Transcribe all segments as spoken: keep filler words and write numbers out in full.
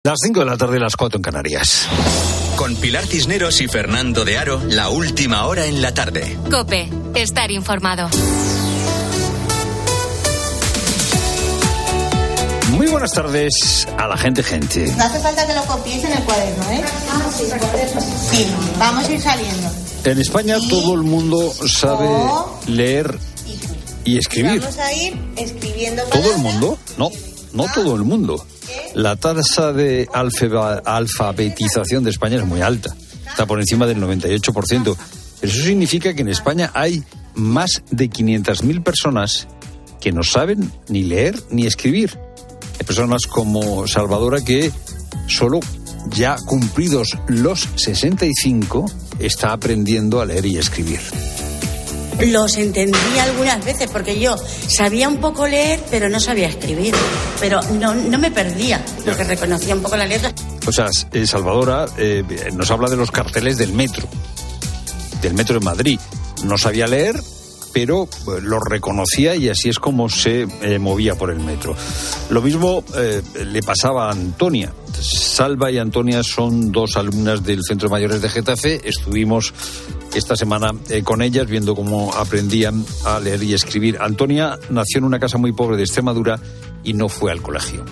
Las cinco de la tarde, las cuatro en Canarias. Con Pilar Cisneros y Fernando de Aro, la última hora en la tarde. COPE, estar informado. Muy buenas tardes a la gente, gente. No hace falta que lo copiéis en el cuaderno, ¿eh? Ah, sí, sí, vamos a ir saliendo. En España y... todo el mundo sabe o... leer y escribir. Vamos a ir escribiendo palabras. ¿Todo el mundo? No, no ah. todo el mundo. La tasa de alfaba, alfabetización de España es muy alta. Está por encima del noventa y ocho por ciento. Eso significa que en España hay más de quinientas mil personas que no saben ni leer ni escribir. Hay personas como Salvadora que solo ya cumplidos los sesenta y cinco está aprendiendo a leer y escribir. Los entendí algunas veces porque yo sabía un poco leer, pero no sabía escribir. Pero no, no me perdía, porque reconocía un poco la letra. O sea, eh, Salvadora eh, nos habla de los carteles del metro, del metro de Madrid. No sabía leer, pero eh, los reconocía y así es como se eh, movía por el metro. Lo mismo eh, le pasaba a Antonia. Salva y Antonia son dos alumnas del Centro de Mayores de Getafe. Estuvimos esta semana eh, con ellas viendo cómo aprendían a leer y escribir. Antonia nació en una casa muy pobre de Extremadura y no fue al colegio.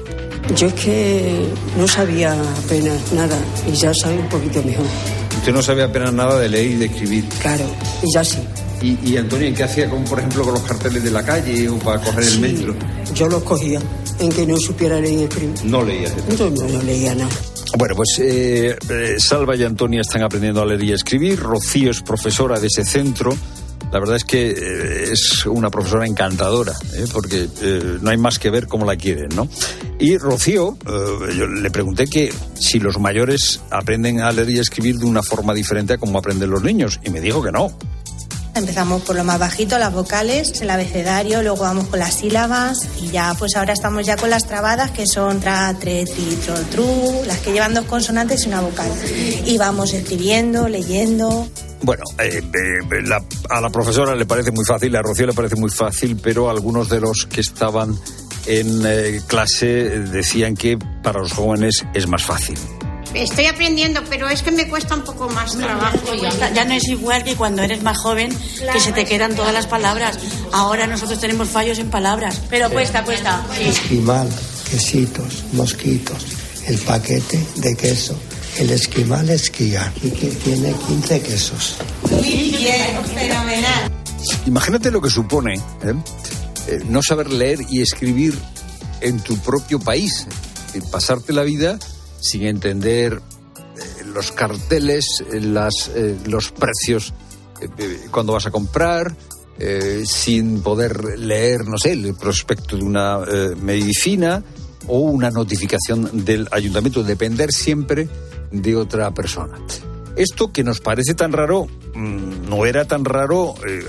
Yo es que no sabía apenas nada y ya sabe un poquito mejor. ¿Usted no sabía apenas nada de leer y de escribir? Claro, y ya sí. ¿Y, y Antonia, qué hacía, con, por ejemplo, con los carteles de la calle o para coger sí, el metro? Yo los cogía, en que no supiera leer y escribir. ¿No leía? Yo no, no leía nada. Bueno, pues eh, eh, Salva y Antonia están aprendiendo a leer y escribir. Rocío es profesora de ese centro. La verdad es que eh, es una profesora encantadora, ¿eh? porque eh, no hay más que ver cómo la quieren, ¿no? Y Rocío, eh, yo le pregunté que si los mayores aprenden a leer y escribir de una forma diferente a cómo aprenden los niños, y me dijo que no. Empezamos por lo más bajito, las vocales, el abecedario, luego vamos con las sílabas y ya pues ahora estamos ya con las trabadas que son tra, tre, tri, tro, tru, las que llevan dos consonantes y una vocal. Y vamos escribiendo, leyendo. Bueno, eh, eh, la, a la profesora le parece muy fácil, a Rocío le parece muy fácil, pero algunos de los que estaban en eh, clase decían que para los jóvenes es más fácil. Estoy aprendiendo, pero es que me cuesta un poco más trabajo. Ya, ya no es igual que cuando eres más joven, claro, que se te quedan todas las palabras. Ahora nosotros tenemos fallos en palabras, pero sí. cuesta, cuesta. Sí. Esquimal, quesitos, mosquitos, el paquete de queso, el esquimal esquía, y que tiene quince quesos. Muy bien, fenomenal. Imagínate lo que supone ¿eh? Eh, no saber leer y escribir en tu propio país, eh, pasarte la vida sin entender eh, los carteles, eh, las, eh, los precios eh, eh, cuando vas a comprar, eh, sin poder leer, no sé, el prospecto de una eh, medicina o una notificación del ayuntamiento, depender siempre de otra persona. Esto que nos parece tan raro, mmm, no era tan raro eh,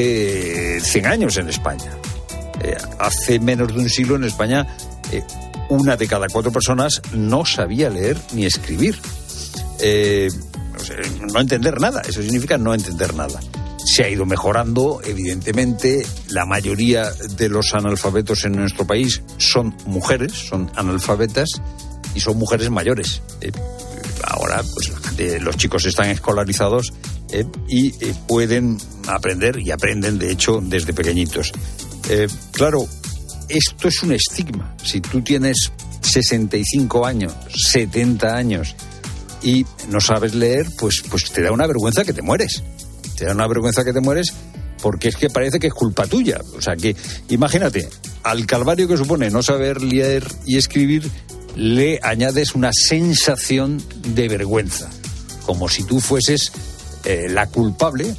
hace cien años en España. Eh, hace menos de un siglo en España eh, una de cada cuatro personas no sabía leer ni escribir. Eh, o sea, no entender nada, eso significa no entender nada. Se ha ido mejorando, evidentemente. La mayoría de los analfabetos en nuestro país son mujeres, son analfabetas y son mujeres mayores. Eh, ahora, pues la gente, los chicos están escolarizados eh, y eh, pueden aprender y aprenden, de hecho, desde pequeñitos. Eh, claro, esto es un estigma. Si tú tienes sesenta y cinco años, setenta años y no sabes leer, pues, pues te da una vergüenza que te mueres. Te da una vergüenza que te mueres porque es que parece que es culpa tuya. O sea que, imagínate, al calvario que supone no saber leer y escribir, le añades una sensación de vergüenza. Como si tú fueses eh, la culpable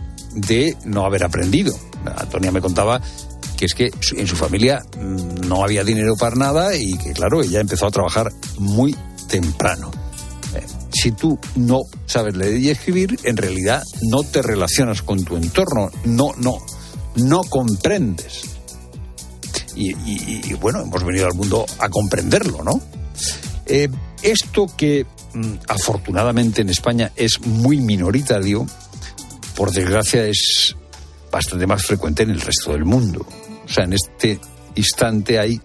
de no haber aprendido. Antonia me contaba que es que en su familia no había dinero para nada y que, claro, ella empezó a trabajar muy temprano. Eh, si tú no sabes leer y escribir, en realidad no te relacionas con tu entorno, no, no, no comprendes. Y, y, y bueno, hemos venido al mundo a comprenderlo, ¿no? Eh, esto que mm, afortunadamente en España es muy minoritario, por desgracia es bastante más frecuente en el resto del mundo. O sea, en este instante hay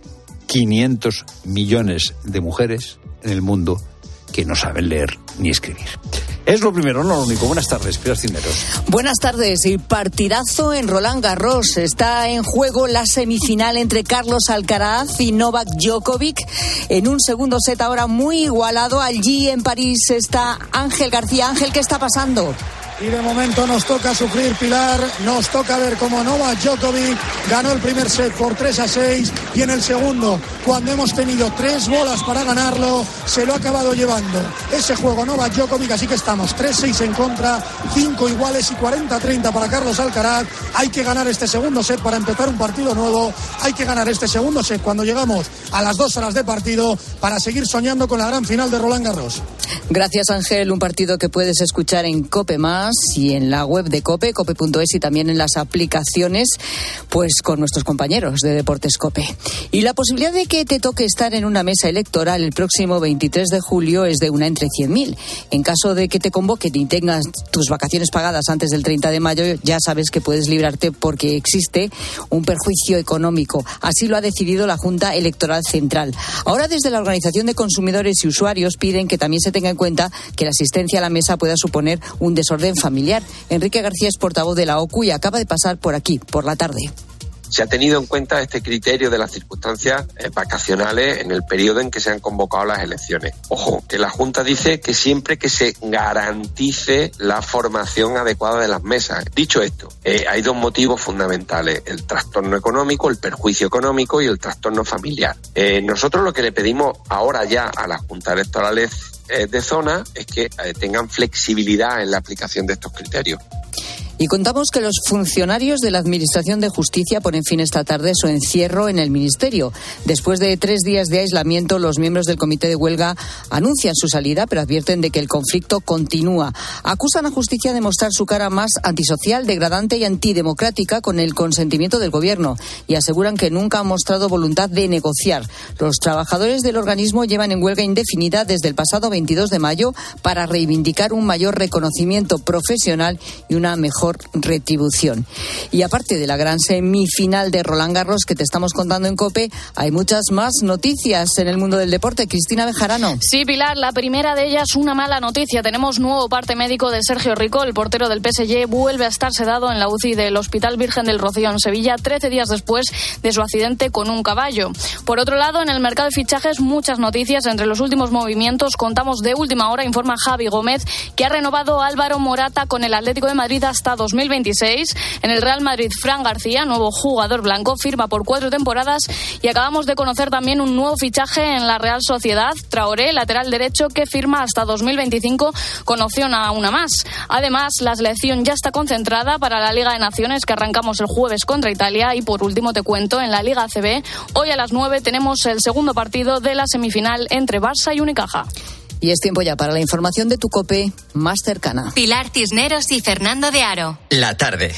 quinientos millones de mujeres en el mundo que no saben leer ni escribir. Es lo primero, no lo único. Buenas tardes, Pilar Cisneros. Buenas tardes. Y partidazo en Roland Garros. Está en juego la semifinal entre Carlos Alcaraz y Novak Djokovic. En un segundo set ahora muy igualado. Allí en París está Ángel García. Ángel, ¿qué está pasando? Y de momento nos toca sufrir, Pilar, nos toca ver cómo Novak Djokovic ganó el primer set por tres a seis y en el segundo, cuando hemos tenido tres bolas para ganarlo, se lo ha acabado llevando ese juego Novak Djokovic, así que estamos tres seis en contra, cinco iguales y cuarenta a treinta para Carlos Alcaraz. Hay que ganar este segundo set para empezar un partido nuevo, hay que ganar este segundo set cuando llegamos a las dos horas de partido para seguir soñando con la gran final de Roland Garros. Gracias, Ángel, un partido que puedes escuchar en COPE Más y en la web de COPE, cope punto es, y también en las aplicaciones, pues con nuestros compañeros de Deportes COPE. Y la posibilidad de que te toque estar en una mesa electoral el próximo veintitrés de julio es de una entre cien mil. En caso de que te convoquen y tengas tus vacaciones pagadas antes del treinta de mayo, ya sabes que puedes librarte porque existe un perjuicio económico. Así lo ha decidido la Junta Electoral Central. Ahora, desde la Organización de Consumidores y Usuarios piden que también se tenga en cuenta que la asistencia a la mesa pueda suponer un desorden familiar. Enrique García es portavoz de la O C U y acaba de pasar por aquí, por la tarde. Se ha tenido en cuenta este criterio de las circunstancias eh, vacacionales en el periodo en que se han convocado las elecciones. Ojo, que la Junta dice que siempre que se garantice la formación adecuada de las mesas. Dicho esto, eh, hay dos motivos fundamentales: el trastorno económico, el perjuicio económico y el trastorno familiar. Eh, nosotros lo que le pedimos ahora ya a las juntas electorales eh, de zona es que eh, tengan flexibilidad en la aplicación de estos criterios. Y contamos que los funcionarios de la Administración de Justicia ponen fin esta tarde a su encierro en el Ministerio. Después de tres días de aislamiento, los miembros del comité de huelga anuncian su salida, pero advierten de que el conflicto continúa. Acusan a Justicia de mostrar su cara más antisocial, degradante y antidemocrática con el consentimiento del Gobierno y aseguran que nunca han mostrado voluntad de negociar. Los trabajadores del organismo llevan en huelga indefinida desde el pasado veintidós de mayo para reivindicar un mayor reconocimiento profesional y una mejor retribución. Y aparte de la gran semifinal de Roland Garros que te estamos contando en COPE, hay muchas más noticias en el mundo del deporte. Cristina Bejarano. Sí, Pilar, la primera de ellas una mala noticia. Tenemos nuevo parte médico de Sergio Rico, el portero del P S G, vuelve a estar sedado en la U C I del Hospital Virgen del Rocío en Sevilla, trece días después de su accidente con un caballo. Por otro lado, en el mercado de fichajes, muchas noticias. Entre los últimos movimientos, contamos de última hora, informa Javi Gómez, que ha renovado Álvaro Morata con el Atlético de Madrid hasta dos mil veintiséis. En el Real Madrid, Fran García, nuevo jugador blanco, firma por cuatro temporadas. Y acabamos de conocer también un nuevo fichaje en la Real Sociedad, Traoré, lateral derecho, que firma hasta dos mil veinticinco con opción a una más. Además, la selección ya está concentrada para la Liga de Naciones, que arrancamos el jueves contra Italia. Y por último te cuento, en la Liga A C B, hoy a las nueve tenemos el segundo partido de la semifinal entre Barça y Unicaja. Y es tiempo ya para la información de tu COPE más cercana. Pilar Cisneros y Fernando de Aro. La tarde.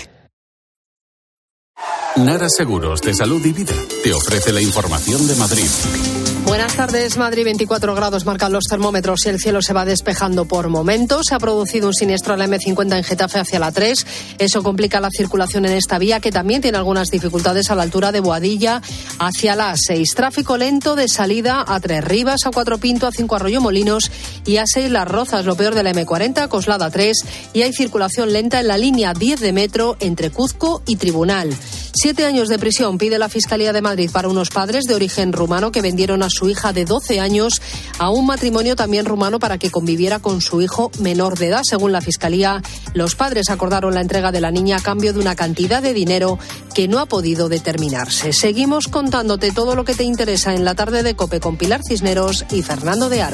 Nara Seguros de Salud y Vida te ofrece la información de Madrid. Buenas tardes. Madrid, veinticuatro grados marcan los termómetros y el cielo se va despejando por momentos. Se ha producido un siniestro en la eme cincuenta en Getafe hacia la tres. Eso complica la circulación en esta vía, que también tiene algunas dificultades a la altura de Boadilla hacia la A seis. Tráfico lento de salida a Tres Rivas, a Cuatro Pinto, a cinco Arroyomolinos y a seis Las Rozas. Lo peor de la eme cuarenta, Coslada tres. Y hay circulación lenta en la línea diez de metro entre Cuzco y Tribunal. Siete años de prisión pide la Fiscalía de Madrid para unos padres de origen rumano que vendieron a su hija de doce años a un matrimonio también rumano para que conviviera con su hijo menor de edad. Según la Fiscalía, los padres acordaron la entrega de la niña a cambio de una cantidad de dinero que no ha podido determinarse. Seguimos contándote todo lo que te interesa en la tarde de COPE con Pilar Cisneros y Fernando de Aro.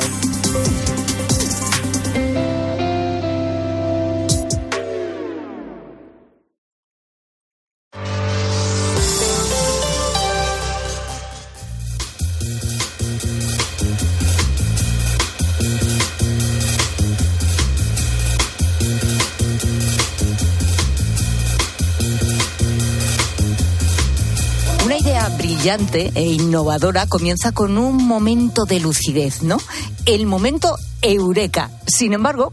Brillante e innovadora comienza con un momento de lucidez, ¿no? El momento eureka. Sin embargo,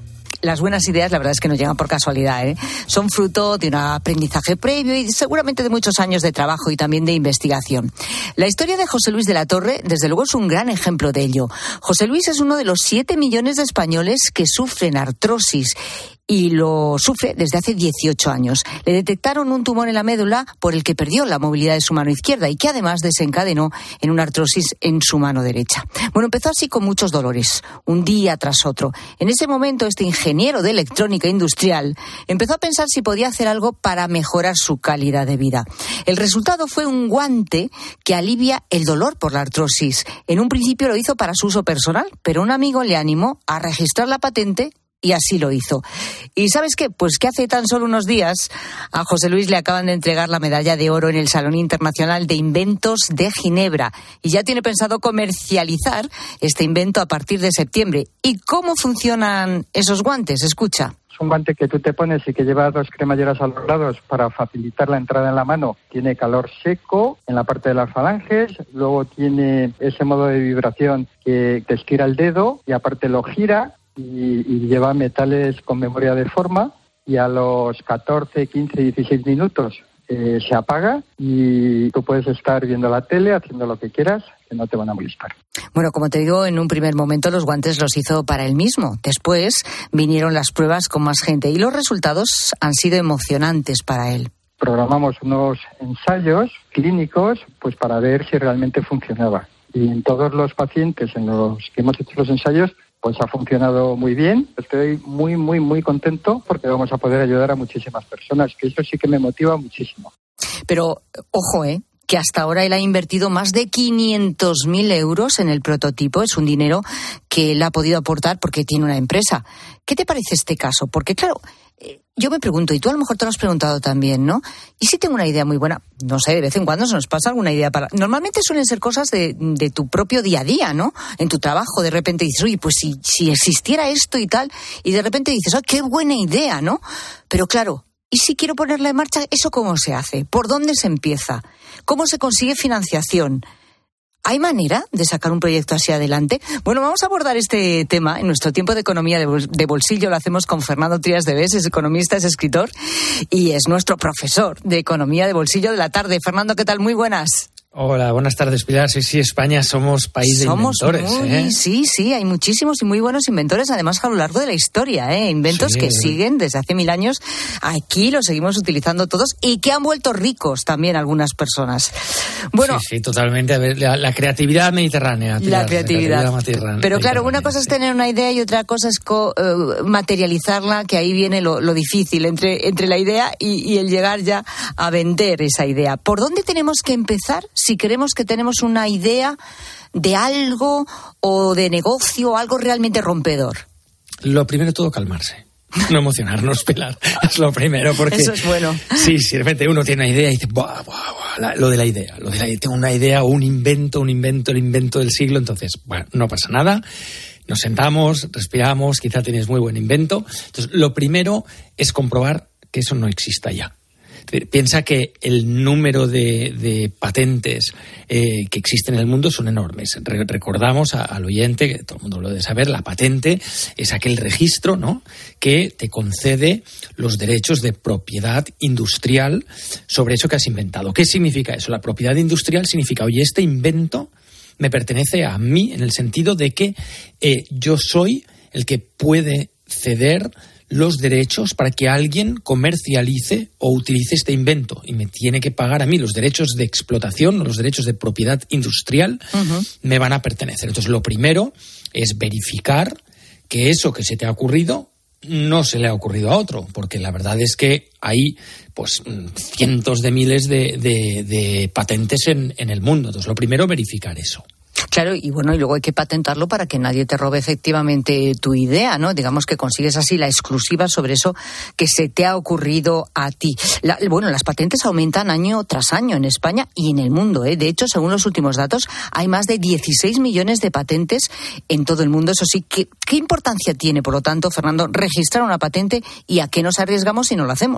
las buenas ideas la verdad es que no llegan por casualidad, ¿eh? Son fruto de un aprendizaje previo y seguramente de muchos años de trabajo y también de investigación. La historia de José Luis de la Torre, desde luego, es un gran ejemplo de ello. José Luis es uno de los siete millones de españoles que sufren artrosis y lo sufre desde hace dieciocho años. Le detectaron un tumor en la médula por el que perdió la movilidad de su mano izquierda y que además desencadenó en una artrosis en su mano derecha. Bueno, empezó así con muchos dolores, un día tras otro. En ese momento, este ingeniero de electrónica industrial empezó a pensar si podía hacer algo para mejorar su calidad de vida. El resultado fue un guante que alivia el dolor por la artrosis. En un principio lo hizo para su uso personal, pero un amigo le animó a registrar la patente y así lo hizo. ¿Y sabes qué? Pues que hace tan solo unos días a José Luis le acaban de entregar la medalla de oro en el Salón Internacional de Inventos de Ginebra y ya tiene pensado comercializar este invento a partir de septiembre. ¿Y cómo funcionan esos guantes? Escucha. Es un guante que tú te pones y que lleva dos cremalleras a los lados para facilitar la entrada en la mano. Tiene calor seco en la parte de las falanges, luego tiene ese modo de vibración que te estira el dedo y aparte lo gira. Y, y lleva metales con memoria de forma y a los catorce, quince, dieciséis minutos eh, se apaga y tú puedes estar viendo la tele, haciendo lo que quieras, que no te van a molestar. Bueno, como te digo, en un primer momento los guantes los hizo para él mismo. Después vinieron las pruebas con más gente y los resultados han sido emocionantes para él. Programamos unos ensayos clínicos pues para ver si realmente funcionaba. Y en todos los pacientes en los que hemos hecho los ensayos pues ha funcionado muy bien. Estoy muy, muy, muy contento porque vamos a poder ayudar a muchísimas personas, que eso sí que me motiva muchísimo. Pero, ojo, ¿eh? que hasta ahora él ha invertido más de quinientos mil euros en el prototipo. Es un dinero que él ha podido aportar porque tiene una empresa. ¿Qué te parece este caso? Porque, claro, yo me pregunto, y tú a lo mejor te lo has preguntado también, ¿no? ¿Y si tengo una idea muy buena? No sé, de vez en cuando se nos pasa alguna idea para... Normalmente suelen ser cosas de, de tu propio día a día, ¿no? En tu trabajo, de repente dices, oye, pues si, si existiera esto y tal, y de repente dices, ¡ay, qué buena idea!, ¿no? Pero claro, ¿y si quiero ponerla en marcha? ¿Eso cómo se hace? ¿Por dónde se empieza? ¿Cómo se consigue financiación? ¿Hay manera de sacar un proyecto así adelante? Bueno, vamos a abordar este tema en nuestro tiempo de economía de bolsillo. Lo hacemos con Fernando Trías de Bes, es economista, es escritor y es nuestro profesor de economía de bolsillo de la tarde. Fernando, ¿qué tal? Muy buenas. Hola, buenas tardes, Pilar. Sí, sí, España somos país de somos inventores. Muy, ¿eh? Sí, sí, hay muchísimos y muy buenos inventores, además a lo largo de la historia, ¿eh? Inventos sí. que siguen desde hace mil años. Aquí los seguimos utilizando todos y que han vuelto ricos también algunas personas. Bueno, sí, sí, totalmente. A ver, la, la creatividad mediterránea. Pilar, la creatividad. La creatividad Pero claro, una cosa es tener una idea y otra cosa es co- uh, materializarla, que ahí viene lo, lo difícil entre, entre la idea y, y el llegar ya a vender esa idea. ¿Por dónde tenemos que empezar si queremos que tenemos una idea de algo o de negocio, algo realmente rompedor? Lo primero de todo, calmarse. No emocionarnos, Pilar. Es lo primero, porque... Eso es bueno. Sí, si de repente uno tiene una idea y dice, buah, buah, buah, la, lo de la idea, lo de la, tengo una idea o un invento, un invento, el invento del siglo, entonces, bueno, no pasa nada. Nos sentamos, respiramos, quizá tienes muy buen invento. Entonces, lo primero es comprobar que eso no exista ya. Piensa que el número de, de patentes eh, que existen en el mundo son enormes. Re- recordamos a, al oyente, que todo el mundo lo debe saber, la patente es aquel registro, ¿no?, que te concede los derechos de propiedad industrial sobre eso que has inventado. ¿Qué significa eso? La propiedad industrial significa, oye, este invento me pertenece a mí en el sentido de que eh, yo soy el que puede ceder los derechos para que alguien comercialice o utilice este invento y me tiene que pagar a mí los derechos de explotación o los derechos de propiedad industrial. Uh-huh. Me van a pertenecer. Entonces, lo primero es verificar que eso que se te ha ocurrido no se le ha ocurrido a otro, porque la verdad es que hay pues cientos de miles de, de, de patentes en, en el mundo. Entonces, lo primero, verificar eso. Claro, y bueno, y luego hay que patentarlo para que nadie te robe efectivamente tu idea, ¿no? Digamos que consigues así la exclusiva sobre eso que se te ha ocurrido a ti. La, bueno, las patentes aumentan año tras año en España y en el mundo, ¿eh? De hecho, según los últimos datos, hay más de dieciséis millones de patentes en todo el mundo. Eso sí, ¿qué, qué importancia tiene, por lo tanto, Fernando, registrar una patente y a qué nos arriesgamos si no lo hacemos?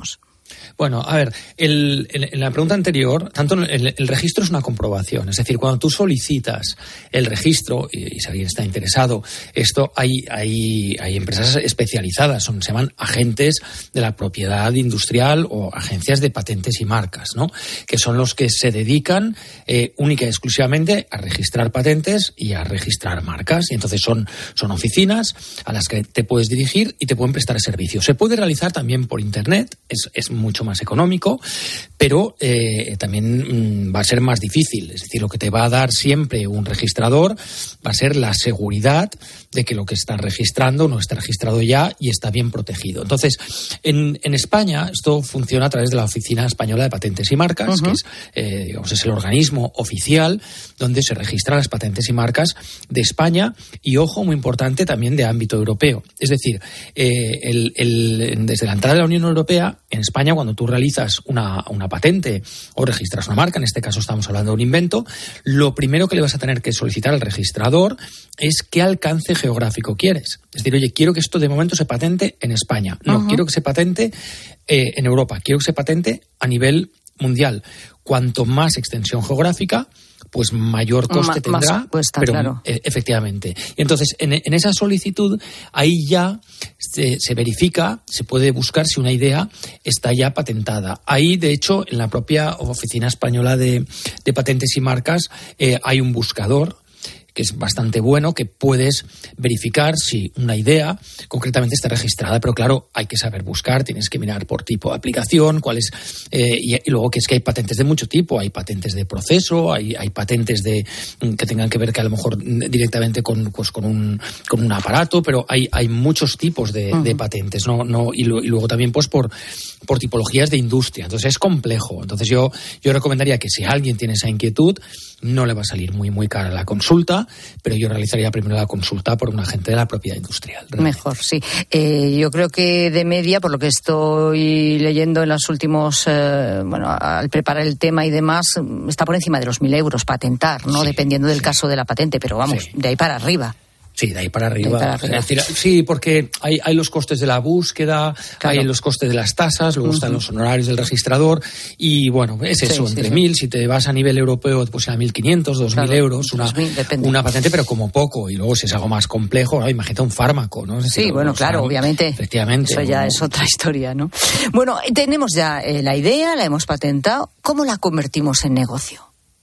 Bueno, a ver, el, el, en la pregunta anterior, tanto el, el registro es una comprobación, es decir, cuando tú solicitas el registro, y, y si alguien está interesado, esto hay, hay, hay empresas especializadas, son, se llaman agentes de la propiedad industrial o agencias de patentes y marcas, ¿no? Que son los que se dedican eh, única y exclusivamente a registrar patentes y a registrar marcas, y entonces son, son oficinas a las que te puedes dirigir y te pueden prestar servicio. Se puede realizar también por internet, es, es mucho más económico, pero eh, también mmm, va a ser más difícil. Es decir, lo que te va a dar siempre un registrador va a ser la seguridad de que lo que estás registrando no está registrado ya y está bien protegido. Entonces, en, en España esto funciona a través de la Oficina Española de Patentes y Marcas, uh-huh. que es, eh, digamos, es el organismo oficial donde se registran las patentes y marcas de España y, ojo, muy importante, también de ámbito europeo. Es decir, eh, el, el, desde la entrada de la Unión Europea, en España, cuando tú realizas una, una patente o registras una marca, en este caso estamos hablando de un invento, lo primero que le vas a tener que solicitar al registrador es qué alcance geográfico quieres. Es decir, oye, quiero que esto de momento se patente en España. No, uh-huh. quiero que se patente eh, en Europa. Quiero que se patente a nivel mundial. Cuanto más extensión geográfica, pues mayor coste M- tendrá, más cuesta, pero claro. eh, efectivamente. Y entonces, en, en esa solicitud, ahí ya se, se verifica, se puede buscar si una idea está ya patentada. Ahí, de hecho, en la propia Oficina Española de, de Patentes y Marcas eh, hay un buscador que es bastante bueno, que puedes verificar si una idea concretamente está registrada, pero claro, hay que saber buscar, tienes que mirar por tipo de aplicación, cuáles, eh, y, y luego que es que hay patentes de mucho tipo, hay patentes de proceso, hay, hay patentes de que tengan que ver que a lo mejor directamente con, pues, con un con un aparato, pero hay, hay muchos tipos de, uh-huh. de patentes, no, no, y, lo, y luego también pues por, por tipologías de industria, entonces es complejo. Entonces yo, yo recomendaría que si alguien tiene esa inquietud, no le va a salir muy muy cara la consulta, pero yo realizaría primero la consulta por un agente de la propiedad industrial. Realmente. Mejor, sí. Eh, yo creo que de media, por lo que estoy leyendo en los últimos, eh, bueno, al preparar el tema y demás, está por encima de los mil euros patentar, ¿no? Sí, dependiendo del sí. caso de la patente, pero vamos, sí. de ahí para arriba. Sí, de ahí para arriba. De ahí para arriba. Es decir, sí, porque hay, hay los costes de la búsqueda, claro. hay los costes de las tasas, luego uh-huh. están los honorarios del registrador y bueno, es eso, sí, entre sí, mil, sí. si te vas a nivel europeo, pues a mil quinientos, dos mil claro, euros, una, dos mil, una patente, pero como poco. Y luego si es algo más complejo, ¿no? Imagínate un fármaco, ¿no? Es decir, sí, bueno, o sea, claro, obviamente. Efectivamente. Eso ya ¿no? es otra historia, ¿no? Bueno, tenemos ya eh, la idea, la hemos patentado. ¿Cómo la convertimos en negocio?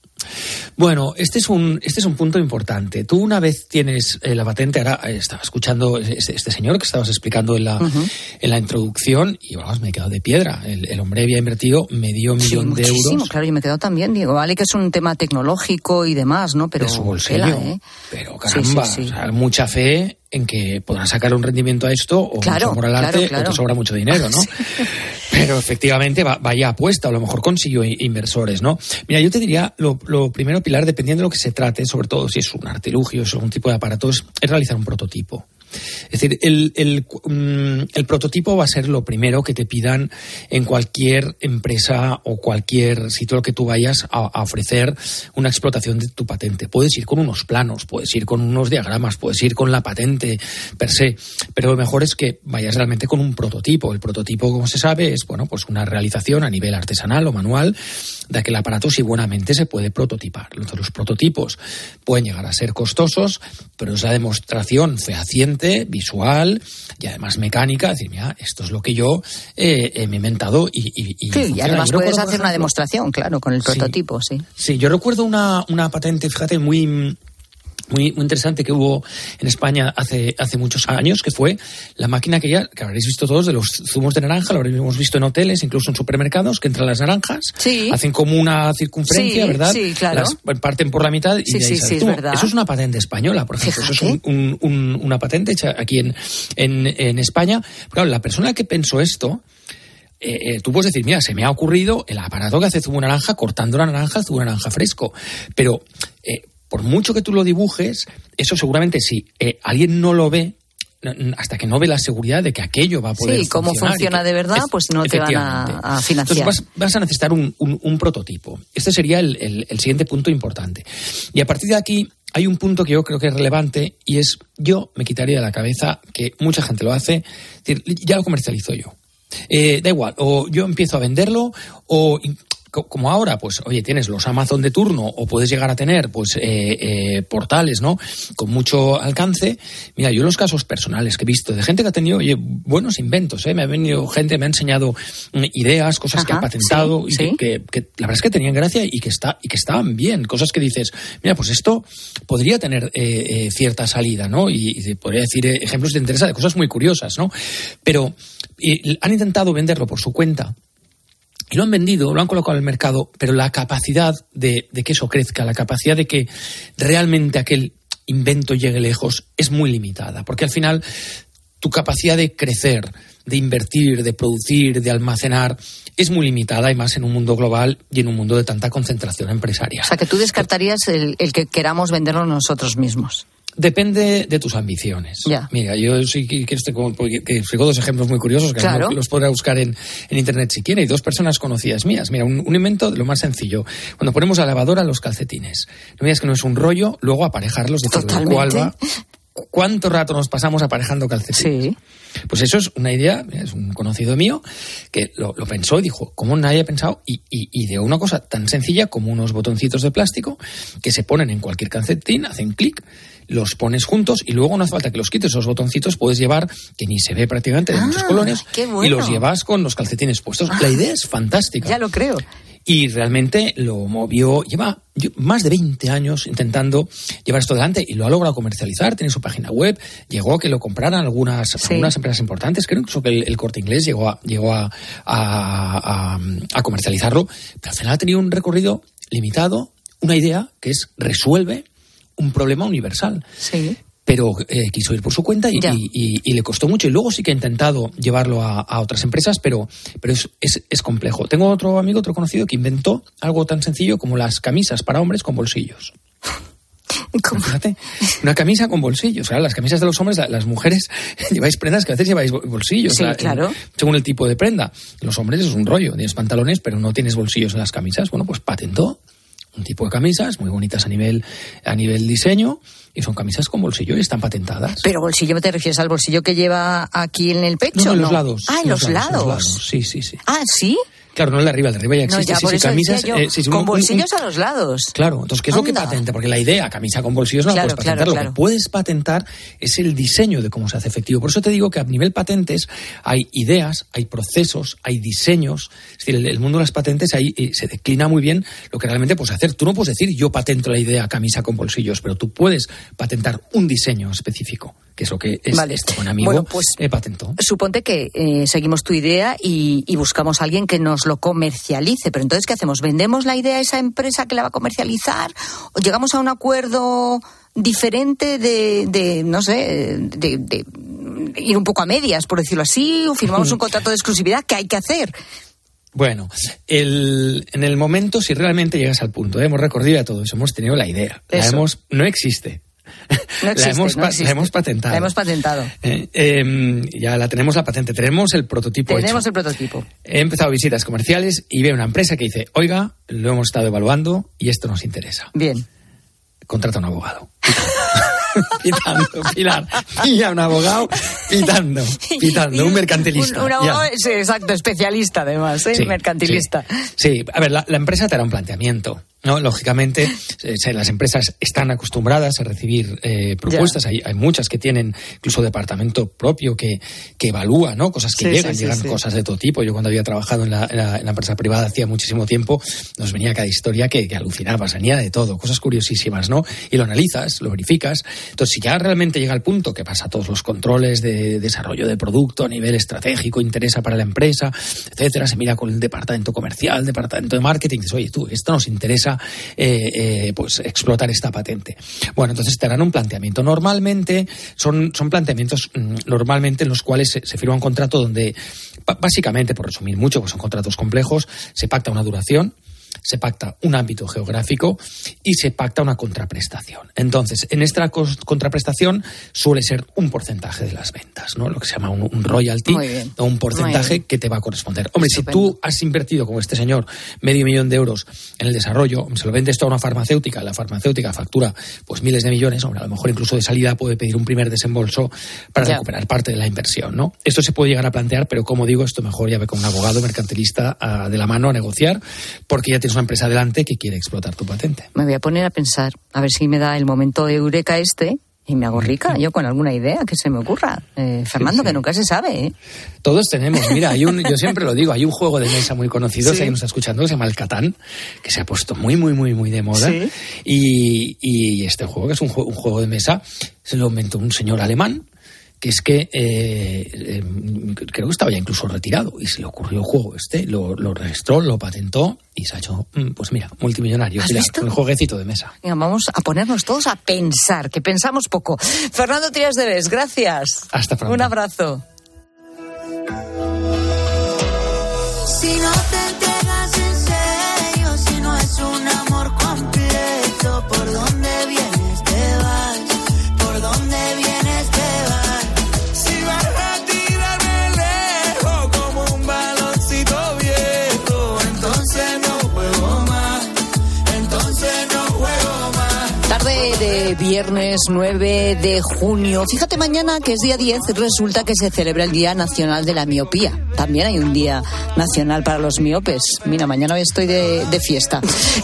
Bueno, este es un este es un punto importante. Tú una vez tienes eh, la patente, ahora eh, estaba escuchando este, este señor que estabas explicando en la uh-huh. en la introducción y vamos, me he quedado de piedra. El, el hombre había invertido medio sí, millón de euros. Claro, yo me he quedado también, digo, vale que es un tema tecnológico y demás, ¿no? Pero de su bolsillo. Tela, ¿eh? Pero caramba, sí, sí, sí. O sea, mucha fe en que podrás sacar un rendimiento a esto o claro, mucho amor al arte claro, claro. o te sobra mucho dinero, ¿no? Sí. Pero efectivamente va, vaya apuesta, o a lo mejor consiguió inversores, ¿no? Mira, yo te diría, lo, lo primero, Pilar, dependiendo de lo que se trate, sobre todo si es un artilugio, si es algún tipo de aparato, es, es realizar un prototipo. Es decir, el, el, el prototipo va a ser lo primero que te pidan en cualquier empresa o cualquier sitio al que tú vayas a, a ofrecer una explotación de tu patente. Puedes ir con unos planos, puedes ir con unos diagramas, puedes ir con la patente per se, pero lo mejor es que vayas realmente con un prototipo. El prototipo, como se sabe, es bueno, pues una realización a nivel artesanal o manual de aquel aparato si buenamente se puede prototipar. Entonces, los prototipos pueden llegar a ser costosos, pero es la demostración fehaciente, visual y además mecánica, decir, mira, esto es lo que yo eh, eh, me he inventado y, y, y sí, y además yo puedes hacer ejemplo, una demostración, claro, con el prototipo, sí. Sí, sí yo recuerdo una, una patente, fíjate, muy... Muy, muy interesante que hubo en España hace, hace muchos años, que fue la máquina que ya, que habréis visto todos, de los zumos de naranja, lo habréis visto en hoteles, incluso en supermercados, que entran las naranjas, sí. hacen como una circunferencia, sí, ¿verdad? Sí, claro. Las parten por la mitad y sí, de ahí sí, sí, es verdad. Eso es una patente española, por ejemplo. Fíjate. Eso es un, un, un, una patente hecha aquí en, en, en España. Claro, la persona que pensó esto, Eh, eh, tú puedes decir, mira, se me ha ocurrido el aparato que hace zumo de naranja cortando la naranja, el zumo de naranja fresco, pero eh, por mucho que tú lo dibujes, eso seguramente si eh, alguien no lo ve, hasta que no ve la seguridad de que aquello va a poder funcionar. Sí, cómo funciona que, de verdad, pues no te van a, a financiar. Entonces vas, vas a necesitar un, un, un prototipo. Este sería el, el, el siguiente punto importante. Y a partir de aquí hay un punto que yo creo que es relevante y es, yo me quitaría de la cabeza que mucha gente lo hace, es decir, ya lo comercializo yo. Eh, da igual, o yo empiezo a venderlo, o como ahora, pues, oye, tienes los Amazon de turno, o puedes llegar a tener, pues, eh, eh, portales, ¿no?, con mucho alcance. Mira, yo los casos personales que he visto de gente que ha tenido, oye, buenos inventos, ¿eh? Me ha venido gente, me ha enseñado ideas, cosas Ajá, que ha patentado, sí, y sí. Que, que, que la verdad es que tenían gracia y que está y que estaban bien. Cosas que dices, mira, pues esto podría tener eh, eh, cierta salida, ¿no? Y, y podría decir eh, ejemplos de interés de cosas muy curiosas, ¿no? Pero eh, han intentado venderlo por su cuenta. Y lo han vendido, lo han colocado en el mercado, pero la capacidad de, de que eso crezca, la capacidad de que realmente aquel invento llegue lejos es muy limitada. Porque al final tu capacidad de crecer, de invertir, de producir, de almacenar es muy limitada, y más en un mundo global y en un mundo de tanta concentración empresarial. O sea, que tú descartarías el, el que queramos venderlo nosotros mismos. Depende de tus ambiciones. Ya. Mira, yo sí que explico dos ejemplos muy curiosos que claro. los podrá buscar en, en internet si quiere. Y dos personas conocidas mías. Mira, un, un invento de lo más sencillo. Cuando ponemos a la lavadora los calcetines. No me digas que no es un rollo, luego aparejarlos de cuál va. ¿Cuánto rato nos pasamos aparejando calcetines? Sí. Pues eso es una idea, es un conocido mío que lo, lo pensó y dijo, ¿cómo nadie ha pensado? Y, y, y de una cosa tan sencilla como unos botoncitos de plástico que se ponen en cualquier calcetín, hacen clic, los pones juntos y luego no hace falta que los quites. Esos botoncitos puedes llevar, que ni se ve prácticamente de ah, muchos colores, bueno. y los llevas con los calcetines puestos. Ah, la idea es fantástica. Ya lo creo. Y realmente lo movió, lleva más de veinte años intentando llevar esto adelante y lo ha logrado comercializar, tiene su página web, llegó a que lo compraran algunas, sí. algunas empresas importantes, creo incluso que el, el Corte Inglés llegó, a, llegó a, a, a, a comercializarlo, pero al final ha tenido un recorrido limitado, una idea que es resuelve un problema universal. Sí. Pero eh, quiso ir por su cuenta y, y, y, y le costó mucho. Y luego sí que ha intentado llevarlo a, a otras empresas, pero, pero es, es, es complejo. Tengo otro amigo, otro conocido, que inventó algo tan sencillo como las camisas para hombres con bolsillos. Fíjate, una camisa con bolsillos. Claro, las camisas de los hombres, las mujeres lleváis prendas que a veces lleváis bolsillos. Sí, o sea, claro. En, según el tipo de prenda. Los hombres es un rollo. Tienes pantalones, pero no tienes bolsillos en las camisas. Bueno, pues patentó un tipo de camisas muy bonitas a nivel, a nivel diseño. Y son camisas con bolsillo y están patentadas. ¿Pero bolsillo te refieres al bolsillo que lleva aquí en el pecho? No, en ¿no? los lados. Ah, en los, los, lados. lados. los lados. Sí, sí, sí. Ah, ¿sí? Claro, no el de arriba, el de arriba ya existe. No, ya, sí, por sí, eso camisas, yo, eh, sí, con un, bolsillos un, a los lados. Claro, entonces, ¿qué es Anda. lo que patenta? Porque la idea, camisa con bolsillos, no claro, la puedes patentar. Claro, claro. Lo que puedes patentar es el diseño de cómo se hace efectivo. Por eso te digo que a nivel patentes hay ideas, hay procesos, hay diseños. Es decir, el, el mundo de las patentes ahí eh, se declina muy bien lo que realmente puedes hacer. Tú no puedes decir, yo patento la idea camisa con bolsillos, pero tú puedes patentar un diseño específico, que es lo que es vale. este buen amigo bueno, pues, eh, patentó. Suponte que eh, seguimos tu idea y, y buscamos a alguien que nos lo comercialice. Pero entonces, ¿qué hacemos? ¿Vendemos la idea a esa empresa que la va a comercializar? ¿O llegamos a un acuerdo diferente de, de no sé, de, de ir un poco a medias, por decirlo así? ¿O firmamos un contrato de exclusividad? ¿Qué hay que hacer? Bueno, el, en el momento, si realmente llegas al punto, ¿eh? hemos recorrido a todo eso, hemos tenido la idea, la hemos, no existe. No existe, la, hemos, no existe. la hemos patentado. La hemos patentado. Eh, eh, ya la tenemos la patente, tenemos el prototipo Tenemos hecho. el prototipo. He empezado visitas comerciales y veo una empresa que dice, oiga, lo hemos estado evaluando y esto nos interesa. Bien. Contrata a un abogado. Pitando, Pilar. Pilla un abogado pitando, pitando, un mercantilista. Un, un abogado, sí, exacto, especialista además, ¿eh? Sí, mercantilista. Sí. sí, a ver, la, la empresa te hará un planteamiento, ¿no? Lógicamente, eh, las empresas están acostumbradas a recibir eh, propuestas. Hay, hay muchas que tienen incluso departamento propio que, que evalúa, ¿no? Cosas que sí, llegan, sí, llegan sí, cosas sí. de todo tipo. Yo cuando había trabajado en la, en la, en la empresa privada hacía muchísimo tiempo, nos venía cada historia que, que alucinabas, venía de todo, cosas curiosísimas, ¿no? Y lo analizas, lo verificas. Entonces, si ya realmente llega al punto que pasa todos los controles de desarrollo de producto a nivel estratégico, interesa para la empresa, etcétera, se mira con el departamento comercial, el departamento de marketing, dices, oye, tú, esto nos interesa eh, eh, pues explotar esta patente. Bueno, entonces te harán un planteamiento. Normalmente son, son planteamientos mmm, normalmente en los cuales se, se firma un contrato donde, básicamente, por resumir mucho, pues son contratos complejos, se pacta una duración. se pacta un ámbito geográfico y se pacta una contraprestación. Entonces, en esta contraprestación suele ser un porcentaje de las ventas, ¿no? Lo que se llama un, un royalty o un porcentaje que te va a corresponder. Hombre, Estupendo. Si tú has invertido, como este señor, medio millón de euros en el desarrollo, se lo vendes esto a una farmacéutica, la farmacéutica factura pues miles de millones, hombre, a lo mejor incluso de salida puede pedir un primer desembolso para ya. recuperar parte de la inversión, ¿no? Esto se puede llegar a plantear, pero como digo, esto mejor ya ve con un abogado mercantilista a, de la mano a negociar, porque ya tienes una empresa delante que quiere explotar tu patente. Me voy a poner a pensar, a ver si me da el momento de eureka este y me hago rica, yo con alguna idea que se me ocurra. Eh, Fernando, sí, sí. que nunca se sabe, ¿eh? Todos tenemos, mira, hay un, yo siempre lo digo, hay un juego de mesa muy conocido, sí. si alguien nos está escuchando, que se llama el Catán, que se ha puesto muy, muy, muy, muy de moda. ¿Sí? Y, y este juego, que es un juego, un juego de mesa, se lo inventó un señor alemán, que es que eh, eh, creo que estaba ya incluso retirado y se le ocurrió el juego este, lo, lo registró, lo patentó y se ha hecho, pues mira, multimillonario. Mira, con el jueguecito de mesa. Venga, vamos a ponernos todos a pensar, que pensamos poco. Fernando Trias de Bes, gracias. Hasta pronto. Un abrazo. Si no te entregas en serio, si no es un amor completo, ¿por dónde vienes? Te vas, ¿por dónde vienes? Te vas. De viernes nueve de junio. Fíjate, mañana, que es día diez, resulta que se celebra el Día Nacional de la Miopía. También hay un Día Nacional para los miopes. Mira, mañana hoy estoy de, de fiesta.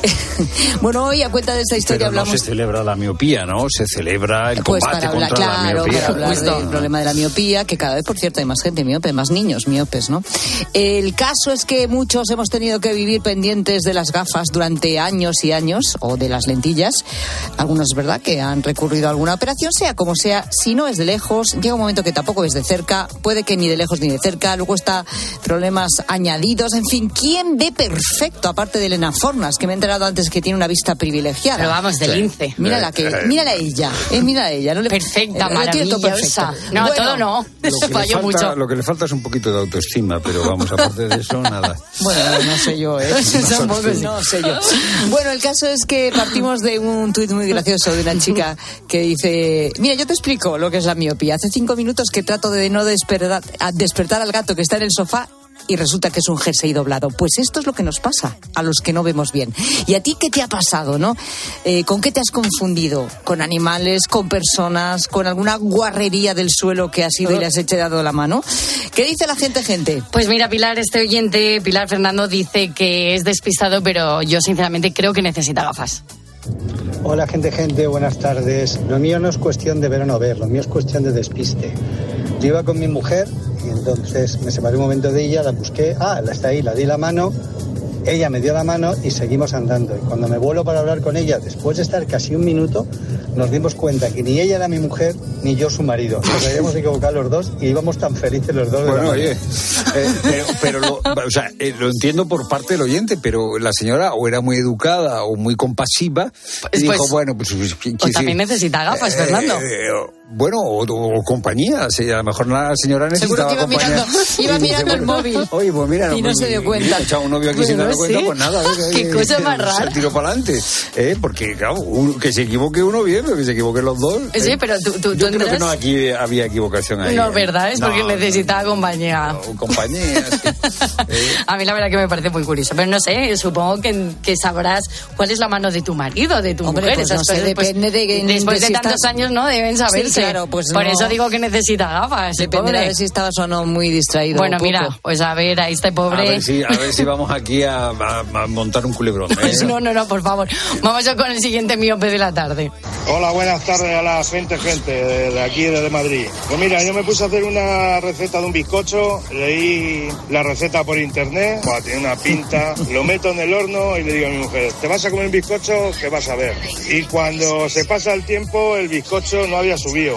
Bueno, hoy, a cuenta de esta historia, Pero hablamos... no se celebra la miopía, ¿no? Se celebra el pues combate para hablar, contra claro, la miopía. para hablar del problema de la miopía, que cada vez, por cierto, hay más gente miope, más niños miopes, ¿no? El caso es que muchos hemos tenido que vivir pendientes de las gafas durante años y años, o de las lentillas. Algunos, ¿verdad?, que han recurrido a alguna operación, sea como sea. Si no es de lejos, llega un momento que tampoco ves de cerca, puede que ni de lejos ni de cerca, luego está problemas añadidos, en fin, ¿quién ve perfecto, aparte de Elena Fornas, que me he enterado antes que tiene una vista privilegiada? Pero vamos, del lince. Mírala, que, mírala ella, eh, mírala a ella. No le, perfecta, eh, maravillosa. No, bueno, todo no, eso falló falta, mucho. Lo que le falta es un poquito de autoestima, pero vamos, aparte de eso, nada. Bueno, no sé yo, ¿eh? No, no sé yo. Bueno, el caso es que partimos de un tuit muy gracioso de una chica que dice, mira, yo te explico lo que es la miopía. Hace cinco minutos que trato de no despertar, despertar al gato que está en el sofá y resulta que es un jersey doblado. Pues esto es lo que nos pasa a los que no vemos bien. ¿Y a ti qué te ha pasado, no? Eh, ¿Con qué te has confundido? ¿Con animales, con personas, con alguna guarrería del suelo que has ido y le has echado la mano? ¿Qué dice la gente, gente? Pues mira, Pilar, este oyente, Pilar Fernando, dice que es despistado, pero yo sinceramente creo que necesita gafas. Hola, gente, gente, buenas tardes. Lo mío no es cuestión de ver o no ver, lo mío es cuestión de despiste. Yo iba con mi mujer y entonces me separé un momento de ella, la busqué, ah, la está ahí, la di la mano, ella me dio la mano y seguimos andando. Y cuando me vuelvo para hablar con ella, después de estar casi un minuto, nos dimos cuenta que ni ella era mi mujer, ni yo su marido. Nos habíamos equivocado los dos y íbamos tan felices los dos. Bueno, oye, eh, pero, pero lo, o sea, eh, lo entiendo por parte del oyente, pero la señora o era muy educada o muy compasiva y pues, dijo, bueno, pues... Pues, pues también necesita gafas, eh, Fernando. Eh, bueno, o, o compañía, sí, a lo mejor la señora necesitaba iba compañía. Mirando, iba mirando el móvil. Oye, pues mira, y no, no se dio cuenta. Mira, echado un novio aquí bueno, sin darme ¿sí? cuenta, pues nada. Eh, Qué eh, cosa más rara. Se tiró para adelante, eh, porque claro, un, que se equivoque uno bien, pero que se equivoquen los dos. Eh. Sí, pero tú, tú, Yo tú creo entras... que no, aquí había equivocación ahí. No, verdad, es no, porque necesitaba no, compañía. No, compañía, sí. eh. A mí la verdad que me parece muy curioso, pero no sé, supongo que, que sabrás cuál es la mano de tu marido, de tu Hombre, mujer. Pues Esas no sé, cosas, depende pues, de que después de, si tantos estás... años, ¿no? Deben saberse. Sí, claro, pues Por no. eso digo que necesita gafas. Dependerá de si estabas o no muy distraído. Bueno, mira, pues a ver, ahí está pobre. A ver si, a ver si vamos aquí a, a, a montar un culebrón. ¿eh? Pues no, no, no, por favor. Vamos a con el siguiente miope de la tarde. Hola, buenas tardes a la gente, gente, de aquí, desde Madrid. Pues mira, yo me puse a hacer una receta de un bizcocho, leí la receta por internet, pues, tiene una pinta, lo meto en el horno y le digo a mi mujer, ¿te vas a comer un bizcocho? ¿Qué vas a ver? Y cuando se pasa el tiempo, el bizcocho no había subido.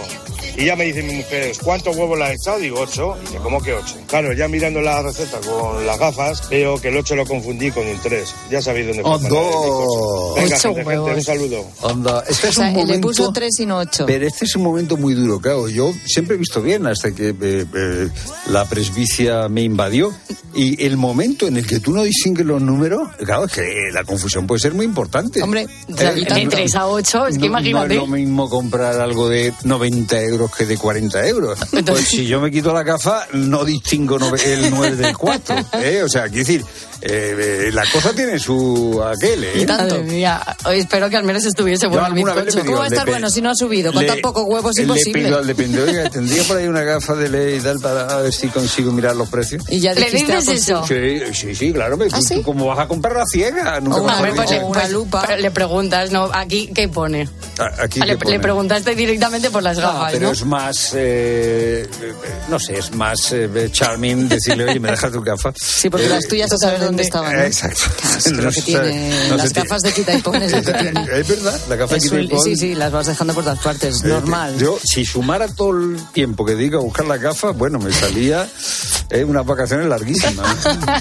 Y ya me dice mi mujer, ¿cuántos huevos le has echado? Digo, ocho. Y dice, ¿cómo que ocho? Claro, ya mirando la receta con las gafas, veo que el ocho lo confundí con un tres. Ya sabéis dónde fue. ¡Ondo! Venga, Ocho gente, huevos. gente, un saludo. Onda. Este es O sea, un le momento, puso tres y no ocho. pero este es un momento muy duro, claro. Yo siempre he visto bien hasta que eh, eh, la presbicia me invadió. Y el momento en el que tú no distingues los números, claro, es que la confusión puede ser muy importante. Hombre, de tres a ocho, es que no, imagínate. No es lo mismo comprar algo de noventa euros que de cuarenta euros. Pues si yo me quito la gafa, no distingo el nueve del cuatro. ¿eh? O sea, quiero decir, eh, eh, la cosa tiene su aquel, ¿eh? Y tanto. Mía, espero que al menos estuviese bueno el bizcocho. ¿Cómo va a estar bueno si no ha subido? Con le, tan pocos huevos le imposible. Le pido al dependiente, oiga, ¿tendría por ahí una gafa de ley y tal para ver si consigo mirar los precios? Y ya ¿Le dijiste, dices pues, eso? Sí, sí, sí, claro. ¿Ah, tú, sí? ¿Tú cómo vas a comprar la ciega? Nunca o una, me pues, dicho. una lupa. Pero le preguntas, ¿no? ¿Aquí qué pone? Aquí le, ¿qué pone? le preguntaste directamente por las gafas, no, pero ¿no? es más, eh, no sé, es más eh, charming decirle, oye, ¿me dejas tu gafa? Sí, porque eh, las tuyas no sabes dónde estaban, ¿no? Exacto. Claro, es que lo que tiene, no las gafas de quita y pon es lo que tiene. Es verdad, la gafa de quita y pon. Sí, sí, las vas dejando por todas partes, normal. Yo, si sumara todo el tiempo que digo a buscar las gafas, bueno, me salía eh, unas vacaciones larguísimas.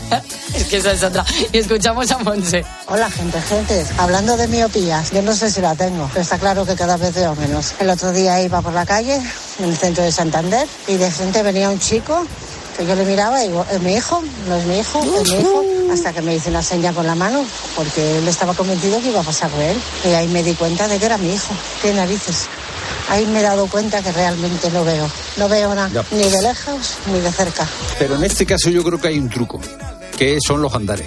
Es que esa es otra. Y escuchamos a Monse. Hola, gente, gente. Hablando de miopías, yo no sé si la tengo, pero está claro que cada vez veo menos. El otro día iba por la calle, en el centro de Santander, y de frente venía un chico que yo le miraba y digo, ¿es mi hijo? ¿No es mi hijo? ¿Es mi hijo? Hasta que me hizo una seña con la mano, porque él estaba convencido que iba a pasar de él. Y ahí me di cuenta de que era mi hijo. ¡Qué narices! Ahí me he dado cuenta que realmente no veo. No veo nada, ni de lejos ni de cerca. Pero en este caso yo creo que hay un truco, que son los andares.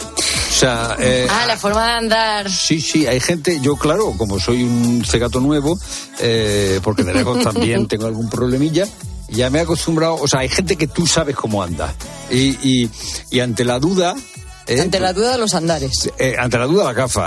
O sea, eh, ah, la forma de andar. Sí, sí, hay gente, yo claro, como soy un cegato nuevo, eh, porque de lejos también tengo algún problemilla, ya me he acostumbrado, o sea, hay gente que tú sabes cómo anda. Y, y, y ante la duda... ¿Eh? Ante la duda de los andares. Eh, ante la duda la gafa.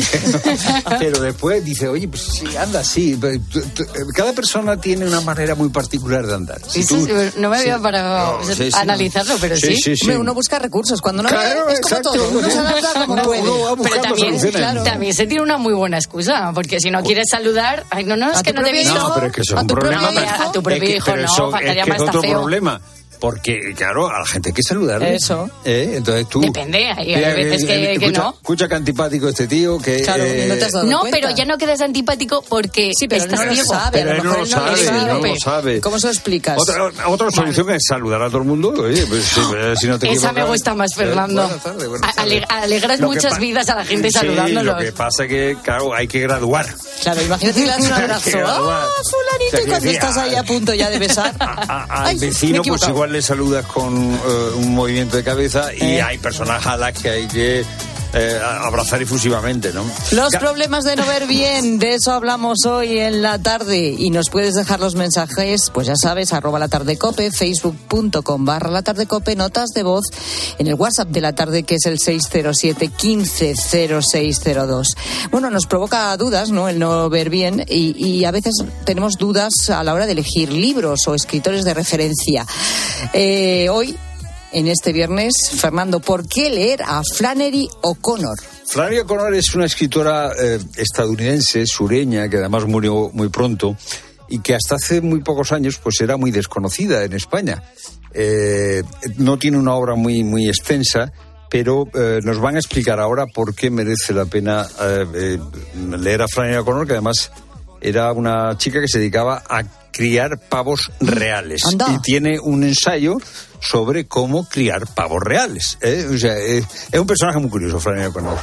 pero, pero después dice, oye, pues sí, anda así. Cada persona tiene una manera muy particular de andar. Si tú, no me había sí, parado no, sí, sí, analizarlo, pero sí. sí, sí, sí. Hombre, uno busca recursos. Cuando no claro, ve, es como exacto, todo. Uno se adapta como uno, puede. Uno va pero también, claro, también se tiene una muy buena excusa, porque si no quieres saludar, ay, no, no, es que no te he visto. No, pero es que eso es un problema. A tu propio hijo, pero no, eso, faltaría es que más, es otro está feo. problema. Porque, claro, a la gente hay que saludarle. Eso. ¿Eh? Entonces tú... Depende, hay, hay veces que, que escucha, no. Escucha que antipático este tío, que... Claro, eh, no te has dado No, cuenta. pero ya no quedas antipático porque sí, pero estás no lo ciego. sabe. Pero a lo él no mejor lo él no sabe, sabe. no lo sabe. ¿Cómo se lo explicas? Otra, otra solución vale. es saludar a todo el mundo. Oye, pues, si, si no te Esa equivocas. me gusta más, Fernando. Buenas tardes, buenas tardes. Ale, alegras Lo muchas pa- vidas a la gente sí, saludándolos. Lo que pasa es que, claro, hay que graduar. Claro, imagínate que le das un abrazo. ¡Ah, fulanito! O sea, Y cuando que, estás ahí a punto ya de besar. A, a, al Ay, me he vecino, pues equivocado. igual le saludas con uh, un movimiento de cabeza y Eh. hay personas a las que hay que eh, abrazar efusivamente, ¿no? Los Ga- problemas de no ver bien, de eso hablamos hoy en la tarde. Y nos puedes dejar los mensajes, pues ya sabes, arroba la tarde cope, facebook.com barra la tarde cope, notas de voz en el WhatsApp de la tarde, que es el seis cero siete, quince cero seis cero dos. Bueno, nos provoca dudas, ¿no?, el no ver bien, y, y a veces tenemos dudas a la hora de elegir libros o escritores de referencia. Eh, hoy, en este viernes, Fernando, ¿por qué leer a Flannery O'Connor? Flannery O'Connor es una escritora eh, estadounidense, sureña, que además murió muy pronto y que hasta hace muy pocos años pues era muy desconocida en España. Eh, no tiene una obra muy, muy extensa, pero eh, nos van a explicar ahora por qué merece la pena eh, eh, leer a Flannery O'Connor, que además era una chica que se dedicaba a criar pavos reales. Anda. Y tiene un ensayo sobre cómo criar pavos reales. ¿eh? O sea, eh, es un personaje muy curioso, Flannery O'Connor.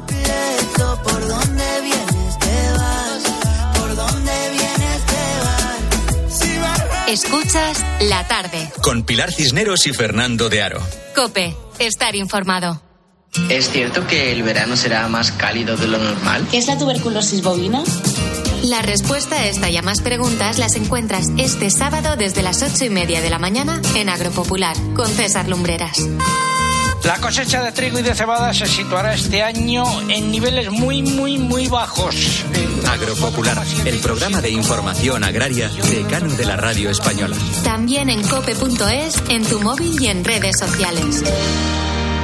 ¿Por dónde vienes te vas? ¿Por dónde vienes te vas? Escuchas La Tarde. Con Pilar Cisneros y Fernando de Aro. COPE. Estar informado. ¿Es cierto que el verano será más cálido de lo normal? ¿Qué es la tuberculosis bovina? La respuesta a esta y a más preguntas las encuentras este sábado desde las ocho y media de la mañana en Agropopular con César Lumbreras. La cosecha de trigo y de cebada se situará este año en niveles muy, muy, muy bajos. Agropopular, el programa de información agraria decano de la radio española. También en cope punto es, en tu móvil y en redes sociales.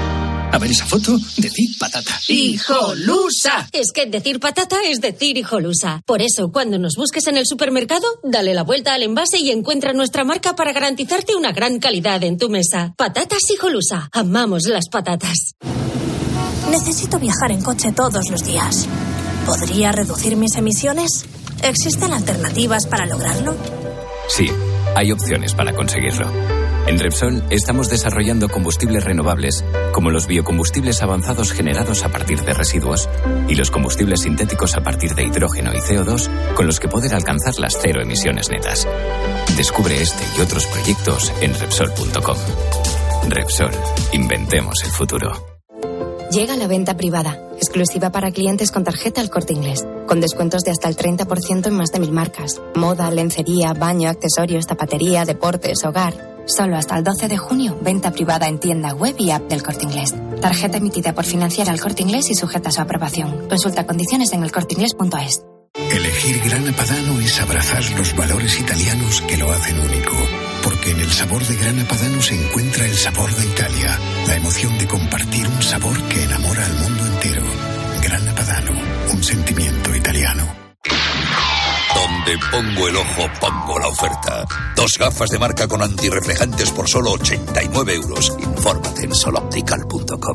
A ver esa foto, decir patata. ¡Hijolusa! Es que decir patata es decir hijolusa. Por eso, cuando nos busques en el supermercado, dale la vuelta al envase y encuentra nuestra marca para garantizarte una gran calidad en tu mesa. Patatas Hijolusa. Amamos las patatas. Necesito viajar en coche todos los días. ¿Podría reducir mis emisiones? ¿Existen alternativas para lograrlo? Sí, hay opciones para conseguirlo. En Repsol estamos desarrollando combustibles renovables, como los biocombustibles avanzados generados a partir de residuos y los combustibles sintéticos a partir de hidrógeno y C O dos, con los que poder alcanzar las cero emisiones netas. Descubre este y otros proyectos en Repsol punto com. Repsol, inventemos el futuro. Llega la venta privada, exclusiva para clientes con tarjeta El Corte Inglés, con descuentos de hasta el treinta por ciento en más de mil marcas. Moda, lencería, baño, accesorios, zapatería, deportes, hogar. Solo hasta el doce de junio, venta privada en tienda web y app del Corte Inglés. Tarjeta emitida por Financiera El Corte Inglés y sujeta a su aprobación. Consulta condiciones en el corte inglés punto es. Elegir Grana Padano es abrazar los valores italianos que lo hacen único. Porque en el sabor de Grana Padano se encuentra el sabor de Italia, la emoción de compartir un sabor que enamora al mundo entero. Grana Padano, un sentimiento italiano. Donde pongo el ojo, pongo la oferta. Dos gafas de marca con antirreflejantes por solo ochenta y nueve euros. Infórmate en soloptical punto com.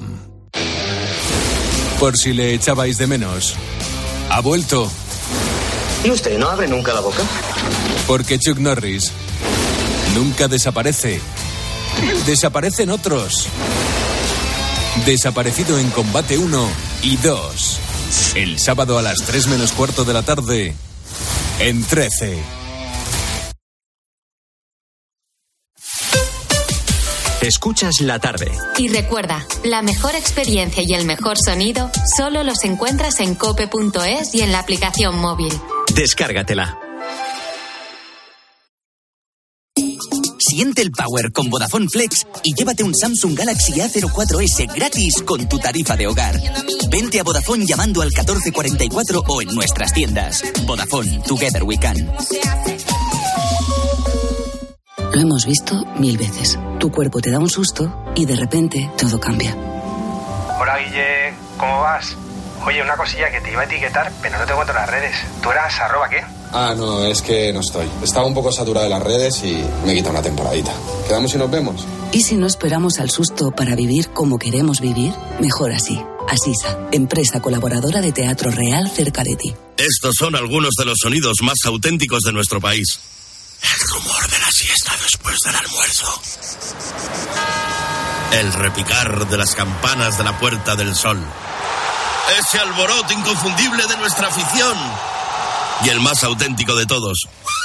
Por si le echabais de menos, ha vuelto. ¿Y usted no abre nunca la boca? Porque Chuck Norris nunca desaparece. Desaparecen otros. Desaparecido en Combate uno y dos. El sábado a las tres menos cuarto de la tarde, en trece. Escuchas la tarde. Y recuerda, la mejor experiencia y el mejor sonido solo los encuentras en cope punto es y en la aplicación móvil. Descárgatela. Siente el power con Vodafone Flex y llévate un Samsung Galaxy A cero cuatro ese gratis con tu tarifa de hogar. Vente a Vodafone llamando al catorce cuarenta y cuatro o en nuestras tiendas. Vodafone, together we can. Lo hemos visto mil veces. Tu cuerpo te da un susto y de repente todo cambia. Hola Guille, ¿cómo vas? Oye, una cosilla que te iba a etiquetar, pero no te encuentro en las redes. ¿Tú eras arroba qué? Ah, no, es que no estoy. Estaba un poco saturado de las redes y me quita una temporadita. ¿Quedamos y nos vemos? ¿Y si no esperamos al susto para vivir como queremos vivir? Mejor así. Asisa, empresa colaboradora de Teatro Real cerca de ti. Estos son algunos de los sonidos más auténticos de nuestro país. El rumor de la siesta después del almuerzo. El repicar de las campanas de la Puerta del Sol. Ese alboroto inconfundible de nuestra afición. Y el más auténtico de todos.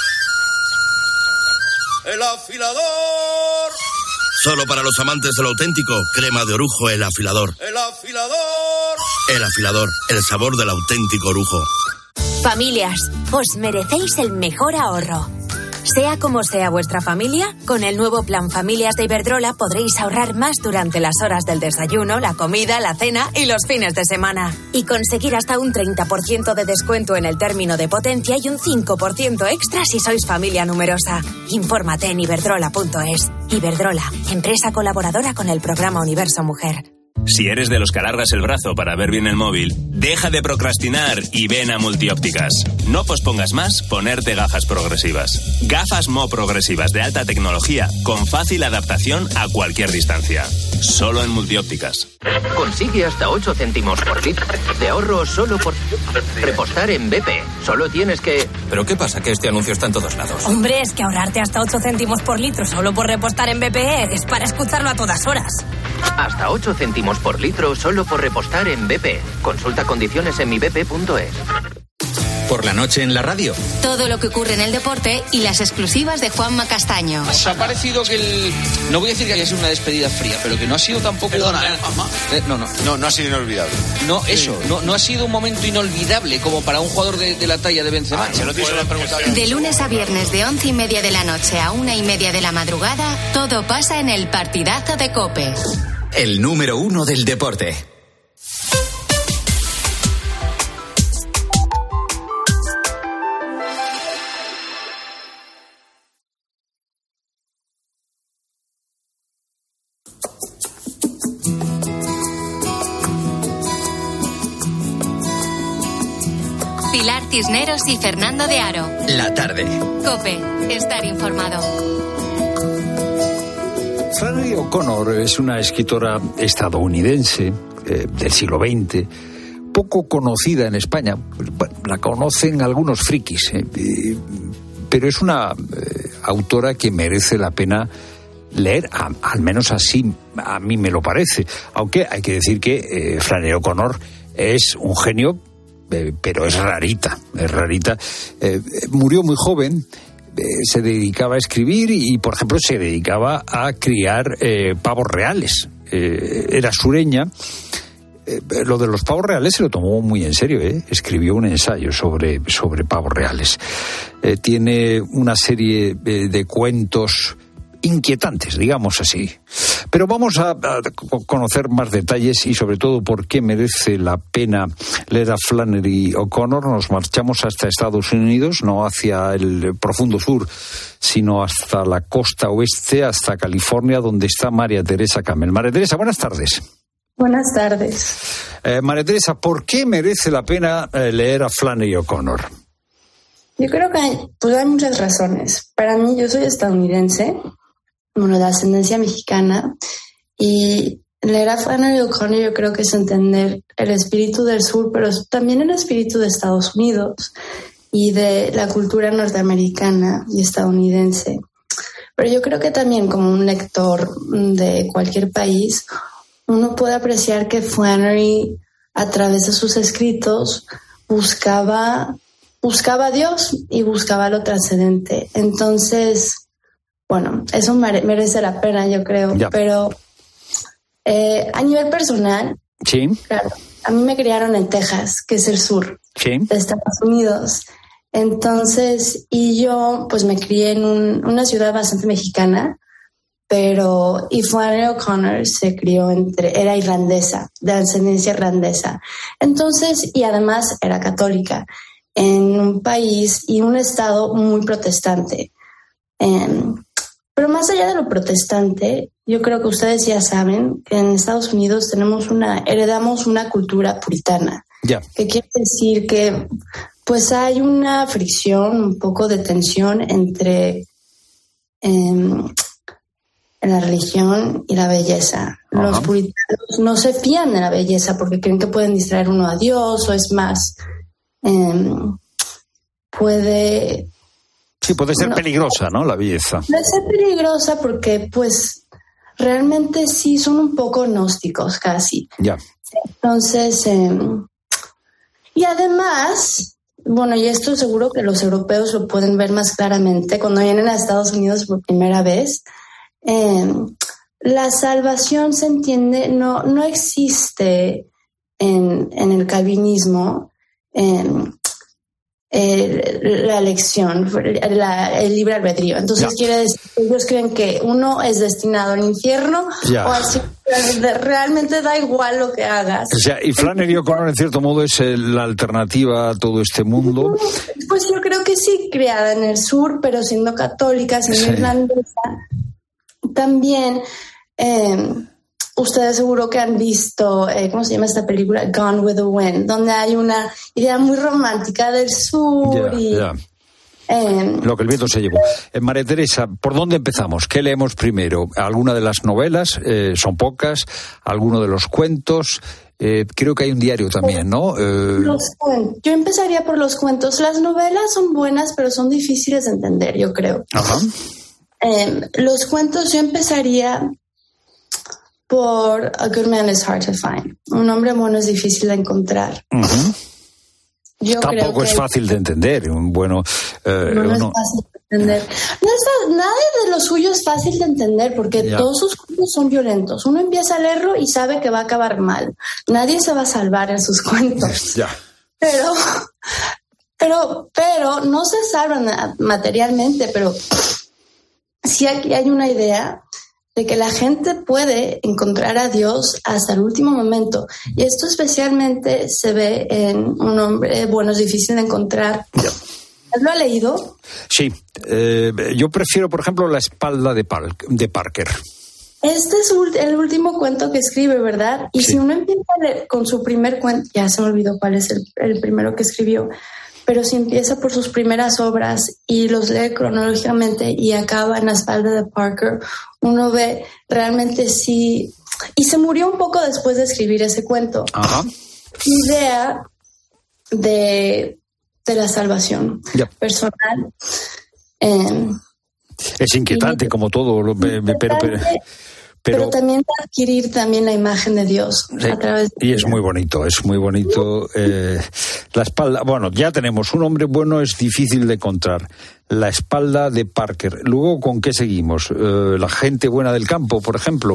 ¡El afilador! Solo para los amantes de lo auténtico, crema de orujo El Afilador. ¡El afilador! El Afilador, el sabor del auténtico orujo. Familias, os merecéis el mejor ahorro. Sea como sea vuestra familia, con el nuevo plan Familias de Iberdrola podréis ahorrar más durante las horas del desayuno, la comida, la cena y los fines de semana. Y conseguir hasta un treinta por ciento de descuento en el término de potencia y un cinco por ciento extra si sois familia numerosa. Infórmate en iberdrola punto es. Iberdrola, empresa colaboradora con el programa Universo Mujer. Si eres de los que alargas el brazo para ver bien el móvil, deja de procrastinar y ven a Multiópticas. No pospongas más ponerte gafas progresivas. Gafas Mo progresivas de alta tecnología con fácil adaptación a cualquier distancia. Solo en Multiópticas. Consigue hasta ocho céntimos por litro de ahorro solo por repostar en B P. Solo tienes que... ¿Pero qué pasa? Que este anuncio está en todos lados. Hombre, es que ahorrarte hasta ocho céntimos por litro solo por repostar en B P es para escucharlo a todas horas. Hasta ocho céntimos por litro solo por repostar en B P. Consulta condiciones en mi b p punto es. Por la noche en la radio. Todo lo que ocurre en el deporte y las exclusivas de Juanma Castaño. ¿Os ha parecido que el... No voy a decir que haya sido una despedida fría, pero que no ha sido tampoco... Perdona, ¿eh? Eh, no, no. No, no ha sido inolvidable. No, eso, no, no ha sido un momento inolvidable como para un jugador de, de la talla de Benzema. Ah, se lo dice la pregunta. De lunes a viernes de once y media de la noche a una y media de la madrugada, todo pasa en el partidazo de COPE. El número uno del deporte. Cisneros y Fernando de Aro. La tarde. COPE. Estar informado. Flannery O'Connor es una escritora estadounidense eh, del siglo veinte, poco conocida en España. Bueno, la conocen algunos frikis, eh, eh, pero es una eh, autora que merece la pena leer, a, al menos así a mí me lo parece. Aunque hay que decir que eh, Flannery O'Connor es un genio, eh, pero es rarita, es rarita. Eh, murió muy joven. Eh, se dedicaba a escribir y, por ejemplo, se dedicaba a criar eh, pavos reales. Eh, era sureña. Eh, lo de los pavos reales se lo tomó muy en serio, ¿eh? Escribió un ensayo sobre, sobre pavos reales. Eh, tiene una serie de, de cuentos inquietantes, digamos así. Pero vamos a, a conocer más detalles y sobre todo por qué merece la pena leer a Flannery O'Connor. Nos marchamos hasta Estados Unidos, no hacia el profundo sur, sino hasta la costa oeste, hasta California, donde está María Teresa Camel. María Teresa, buenas tardes. Buenas tardes. Eh, María Teresa, ¿por qué merece la pena eh, leer a Flannery O'Connor? Yo creo que hay, pues hay muchas razones. Para mí, yo soy estadounidense, bueno, de ascendencia mexicana, y leer a Flannery O'Connor yo creo que es entender el espíritu del sur, pero también el espíritu de Estados Unidos y de la cultura norteamericana y estadounidense. Pero yo creo que también como un lector de cualquier país, uno puede apreciar que Flannery, a través de sus escritos, buscaba, buscaba a Dios y buscaba lo trascendente. Entonces, bueno, eso merece la pena, yo creo. Ya. Pero eh, a nivel personal, sí. Claro, a mí me criaron en Texas, que es el sur sí. de Estados Unidos. Entonces, y yo pues me crié en un, una ciudad bastante mexicana, pero y Flannery O'Connor se crió entre, era irlandesa, de ascendencia irlandesa. Entonces, y además era católica, en un país y un estado muy protestante. Eh, pero más allá de lo protestante, yo creo que ustedes ya saben que en Estados Unidos tenemos una, heredamos una cultura puritana. Ya. Que quiere decir que pues hay una fricción, un poco de tensión entre eh, la religión y la belleza. Ajá. Los puritanos no se fían de la belleza porque creen que pueden distraer uno a Dios, o es más, eh, puede... Sí, puede ser no, peligrosa, ¿no? La belleza. Puede ser peligrosa porque, pues, realmente sí son un poco gnósticos casi. Ya. Entonces, eh, y además, bueno, y esto seguro que los europeos lo pueden ver más claramente cuando vienen a Estados Unidos por primera vez. Eh, la salvación se entiende, no, no existe en, en el calvinismo. Eh, El, la elección, la, el libre albedrío. Entonces ya. Quiere decir que ellos creen que uno es destinado al infierno ya. O así, realmente da igual lo que hagas. O sea, y Flannery O'Connor en cierto modo es la alternativa a todo este mundo. Pues yo creo que sí, criada en el sur, pero siendo católica, siendo sí. irlandesa. También eh, ustedes seguro que han visto, eh, ¿cómo se llama esta película? Gone with the Wind, donde hay una idea muy romántica del sur. Yeah, y yeah. Eh, Lo que el viento se llevó. Eh, María Teresa, ¿por dónde empezamos? ¿Qué leemos primero? ¿Alguna de las novelas? Eh, son pocas. ¿Alguno de los cuentos? Eh, creo que hay un diario también, ¿no? Eh... Los cuentos. Yo empezaría por los cuentos. Las novelas son buenas, pero son difíciles de entender, yo creo. Ajá. Eh, los cuentos yo empezaría por A Good Man is Hard to Find. Un hombre bueno es difícil de encontrar. Uh-huh. Yo Tampoco creo que es fácil de entender. Un bueno, eh, no, no uno... es fácil de entender. No es, nada de lo suyo es fácil de entender porque yeah. todos sus cuentos son violentos. Uno empieza a leerlo y sabe que va a acabar mal. Nadie se va a salvar en sus cuentos. Yeah. Pero, pero, pero no se salvan materialmente, pero sí aquí hay una idea de que la gente puede encontrar a Dios hasta el último momento. Y esto especialmente se ve en un hombre, bueno, es difícil de encontrar. Yeah. ¿Lo ha leído? Sí. Eh, yo prefiero, por ejemplo, La espalda de, Pal- de Parker. Este es el último cuento que escribe, ¿verdad? Y sí. Si uno empieza a leer con su primer cuento, ya se me olvidó cuál es el, el primero que escribió, pero si empieza por sus primeras obras y los lee cronológicamente y acaba en la espalda de Parker, uno ve realmente sí... Y se murió un poco después de escribir ese cuento. Ajá. Idea de, de la salvación yep. personal. Eh, es inquietante y, como todo, inquietante, pero... pero... Pero, pero también de adquirir también la imagen de Dios sí, a través de y es muy bonito, es muy bonito. Eh, la espalda, bueno, ya tenemos un hombre bueno, es difícil de encontrar. La espalda de Parker. Luego, ¿con qué seguimos? Eh, la gente buena del campo, por ejemplo.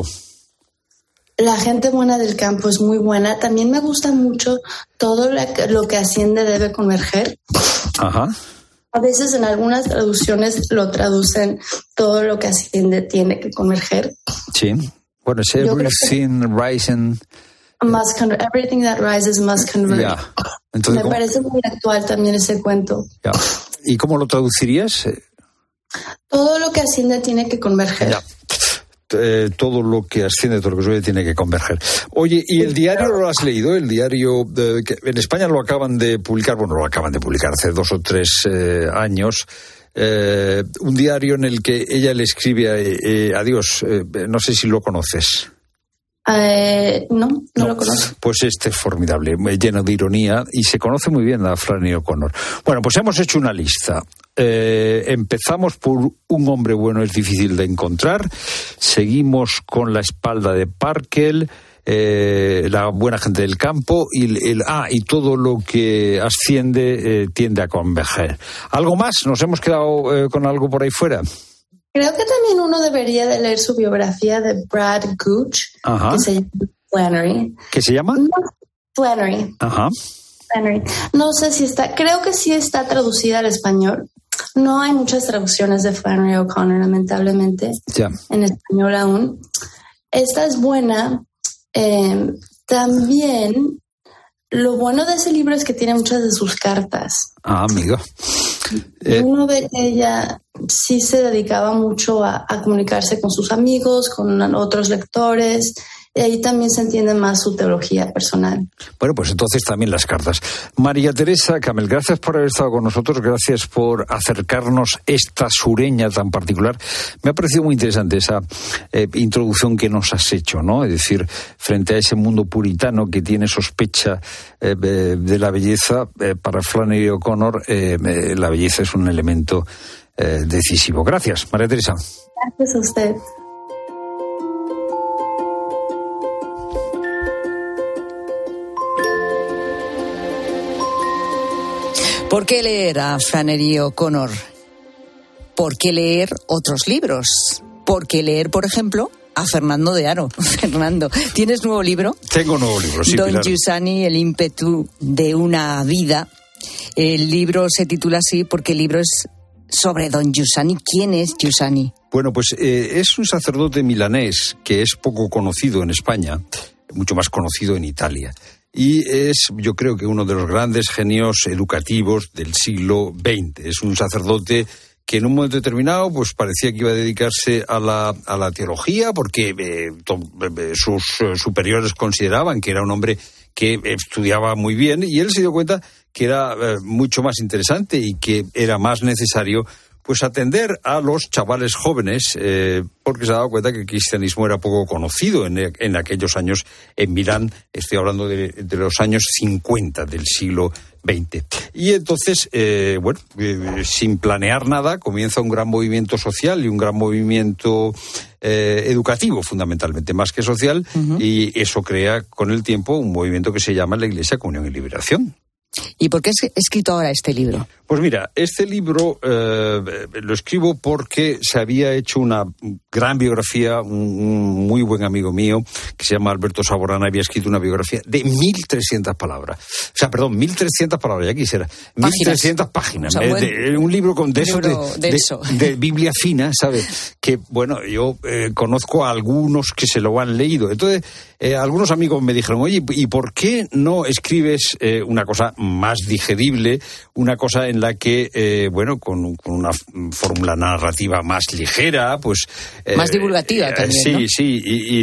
La gente buena del campo es muy buena. También me gusta mucho todo lo que asciende debe converger. Ajá. A veces en algunas traducciones lo traducen todo lo que asciende tiene que converger. Sí. Bueno, es everything rising. Must con- everything that rises must converge. Yeah. Entonces, Me ¿cómo? parece muy actual también ese cuento. Yeah. ¿Y cómo lo traducirías? Todo lo que asciende tiene que converger. Yeah. Eh, todo lo que asciende, todo lo que sube tiene que converger. Oye, ¿y el diario lo has leído? El diario eh, que en España lo acaban de publicar, bueno, lo acaban de publicar hace dos o tres eh, años, eh, un diario en el que ella le escribe a, eh, a Dios, eh, no sé si lo conoces. Eh, no, no, no lo conozco. Pues este es formidable, lleno de ironía y se conoce muy bien a Flannery O'Connor. Bueno, pues hemos hecho una lista. Eh, empezamos por un hombre bueno es difícil de encontrar. Seguimos con la espalda de Parker, eh, la buena gente del campo y el, el ah y todo lo que asciende eh, tiende a converger. ¿Algo más? ¿Nos hemos quedado eh, con algo por ahí fuera? Creo que también uno debería de leer su biografía de Brad Gooch, Ajá. que se llama Flannery. ¿Qué se llama? No, Flannery. Ajá. Flannery. No sé si está, creo que sí está traducida al español. No hay muchas traducciones de Flannery O'Connor, lamentablemente, ya. en español aún. Esta es buena. Eh, también, lo bueno de ese libro es que tiene muchas de sus cartas. Ah, amigo. Eh, Uno ve que ella sí se dedicaba mucho a, a comunicarse con sus amigos, con otros lectores, y ahí también se entiende más su teología personal. Bueno, pues entonces también las cartas. María Teresa Camel, gracias por haber estado con nosotros, gracias por acercarnos esta sureña tan particular. Me ha parecido muy interesante esa eh, introducción que nos has hecho, ¿no? Es decir, frente a ese mundo puritano que tiene sospecha eh, de la belleza, eh, para Flannery O'Connor eh, eh, la belleza es un elemento eh, decisivo. Gracias, María Teresa. Gracias a usted. ¿Por qué leer a Flannery O'Connor? ¿Por qué leer otros libros? ¿Por qué leer, por ejemplo, a Fernando de Aro? Fernando, ¿tienes nuevo libro? Tengo nuevo libro, sí, Don Pilar. Giussani, el ímpetu de una vida. El libro se titula así porque el libro es sobre Don Giussani. ¿Quién es Giussani? Bueno, pues eh, es un sacerdote milanés que es poco conocido en España, mucho más conocido en Italia. Y es, yo creo que uno de los grandes genios educativos del siglo veinte. Es un sacerdote que en un momento determinado pues parecía que iba a dedicarse a la, a la teología, porque eh, to, eh, sus eh, superiores consideraban que era un hombre que estudiaba muy bien, y él se dio cuenta que era eh, mucho más interesante y que era más necesario pues atender a los chavales jóvenes, eh, porque se ha dado cuenta que el cristianismo era poco conocido en, en aquellos años en Milán. Estoy hablando de, de los años cincuenta del siglo veinte. Y entonces, eh, bueno, eh, sin planear nada, comienza un gran movimiento social y un gran movimiento eh, educativo, fundamentalmente, más que social, uh-huh. Y eso crea con el tiempo un movimiento que se llama la Iglesia Comunión y Liberación. ¿Y por qué has escrito ahora este libro? Pues mira, este libro eh, lo escribo porque se había hecho una gran biografía, un, un muy buen amigo mío, que se llama Alberto Saborana, había escrito una biografía de mil trescientas palabras. O sea, perdón, mil trescientas palabras, ya quisiera. mil trescientas páginas. O sea, buen, de, un libro con de eso, de, de, de Biblia fina, ¿sabes? Que, bueno, yo eh, conozco a algunos que se lo han leído. Entonces, eh, algunos amigos me dijeron, oye, ¿y por qué no escribes eh, una cosa más digerible, una cosa en la que, eh, bueno, con, con una fórmula narrativa más ligera, pues... Eh, más divulgativa eh, también, Sí, ¿no? sí, y, y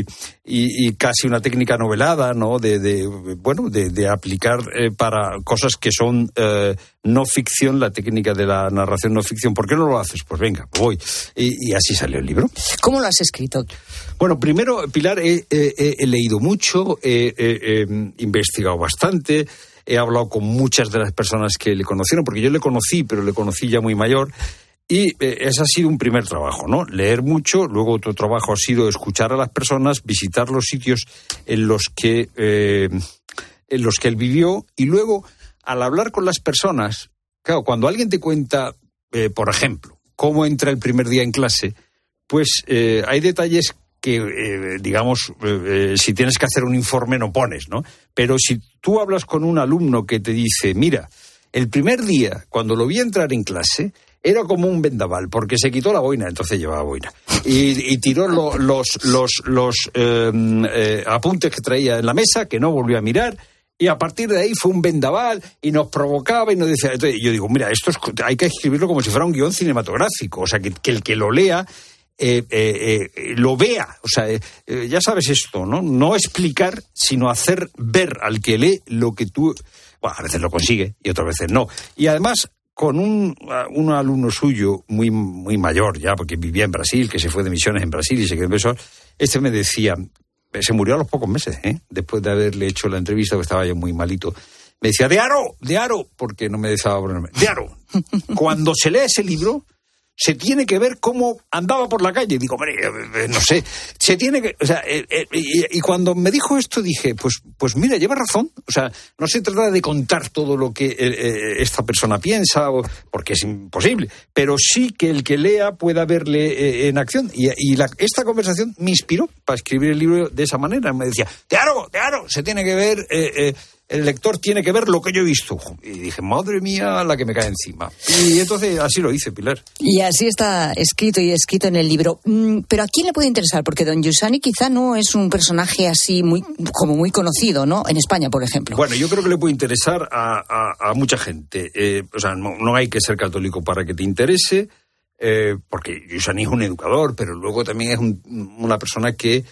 y, y casi una técnica novelada, ¿no? De, de bueno, de, de aplicar eh, para cosas que son eh, no ficción, la técnica de la narración no ficción. ¿Por qué no lo haces? Pues venga, voy. Y, y así salió el libro. ¿Cómo lo has escrito? Bueno, primero, Pilar, he, he, he leído mucho, he, he, he investigado bastante, he hablado con muchas de las personas que le conocieron, porque yo le conocí, pero le conocí ya muy mayor. Y eh, ese ha sido un primer trabajo, ¿no? Leer mucho. Luego otro trabajo ha sido escuchar a las personas, visitar los sitios en los que eh, en los que él vivió. Y luego, al hablar con las personas, claro, cuando alguien te cuenta, eh, por ejemplo, cómo entra el primer día en clase, pues eh, hay detalles que, eh, digamos, eh, eh, si tienes que hacer un informe no pones, ¿no? Pero si tú hablas con un alumno que te dice, mira, el primer día, cuando lo vi entrar en clase, era como un vendaval, porque se quitó la boina, entonces llevaba boina, y, y tiró lo, los, los, los eh, eh, apuntes que traía en la mesa, que no volvió a mirar, y a partir de ahí fue un vendaval, y nos provocaba, y nos decía... Entonces, yo digo, mira, esto es, hay que escribirlo como si fuera un guión cinematográfico, o sea, que, que el que lo lea eh, eh, eh, lo vea, o sea, eh, eh, ya sabes esto, ¿no? No explicar, sino hacer ver al que lee lo que tú... Bueno, a veces lo consigue, y otras veces no. Y además... con un, un alumno suyo muy muy mayor ya, porque vivía en Brasil, que se fue de misiones en Brasil y se quedó en Brasil, este me decía, se murió a los pocos meses, ¿eh? Después de haberle hecho la entrevista, que estaba yo muy malito, me decía, de Aro, de Aro, porque no me dejaba ponerme, de Aro, cuando se lee ese libro, se tiene que ver cómo andaba por la calle. Digo, hombre, no sé, se tiene que... O sea, eh, eh, y, y cuando me dijo esto dije, pues, pues mira, lleva razón. O sea, no se trata de contar todo lo que eh, esta persona piensa, o, porque es imposible, pero sí que el que lea pueda verle eh, en acción. Y, y la, esta conversación me inspiró para escribir el libro de esa manera. Me decía, Tearo, Tearo, se tiene que ver... Eh, eh, el lector tiene que ver lo que yo he visto. Y dije, madre mía, la que me cae encima. Y entonces así lo hice, Pilar. Y así está escrito y escrito en el libro. Pero ¿a quién le puede interesar? Porque don Giussani quizá no es un personaje así muy como muy conocido, ¿no? En España, por ejemplo. Bueno, yo creo que le puede interesar a, a, a mucha gente. Eh, o sea, no, no hay que ser católico para que te interese, eh, porque Giussani es un educador, pero luego también es un, una persona que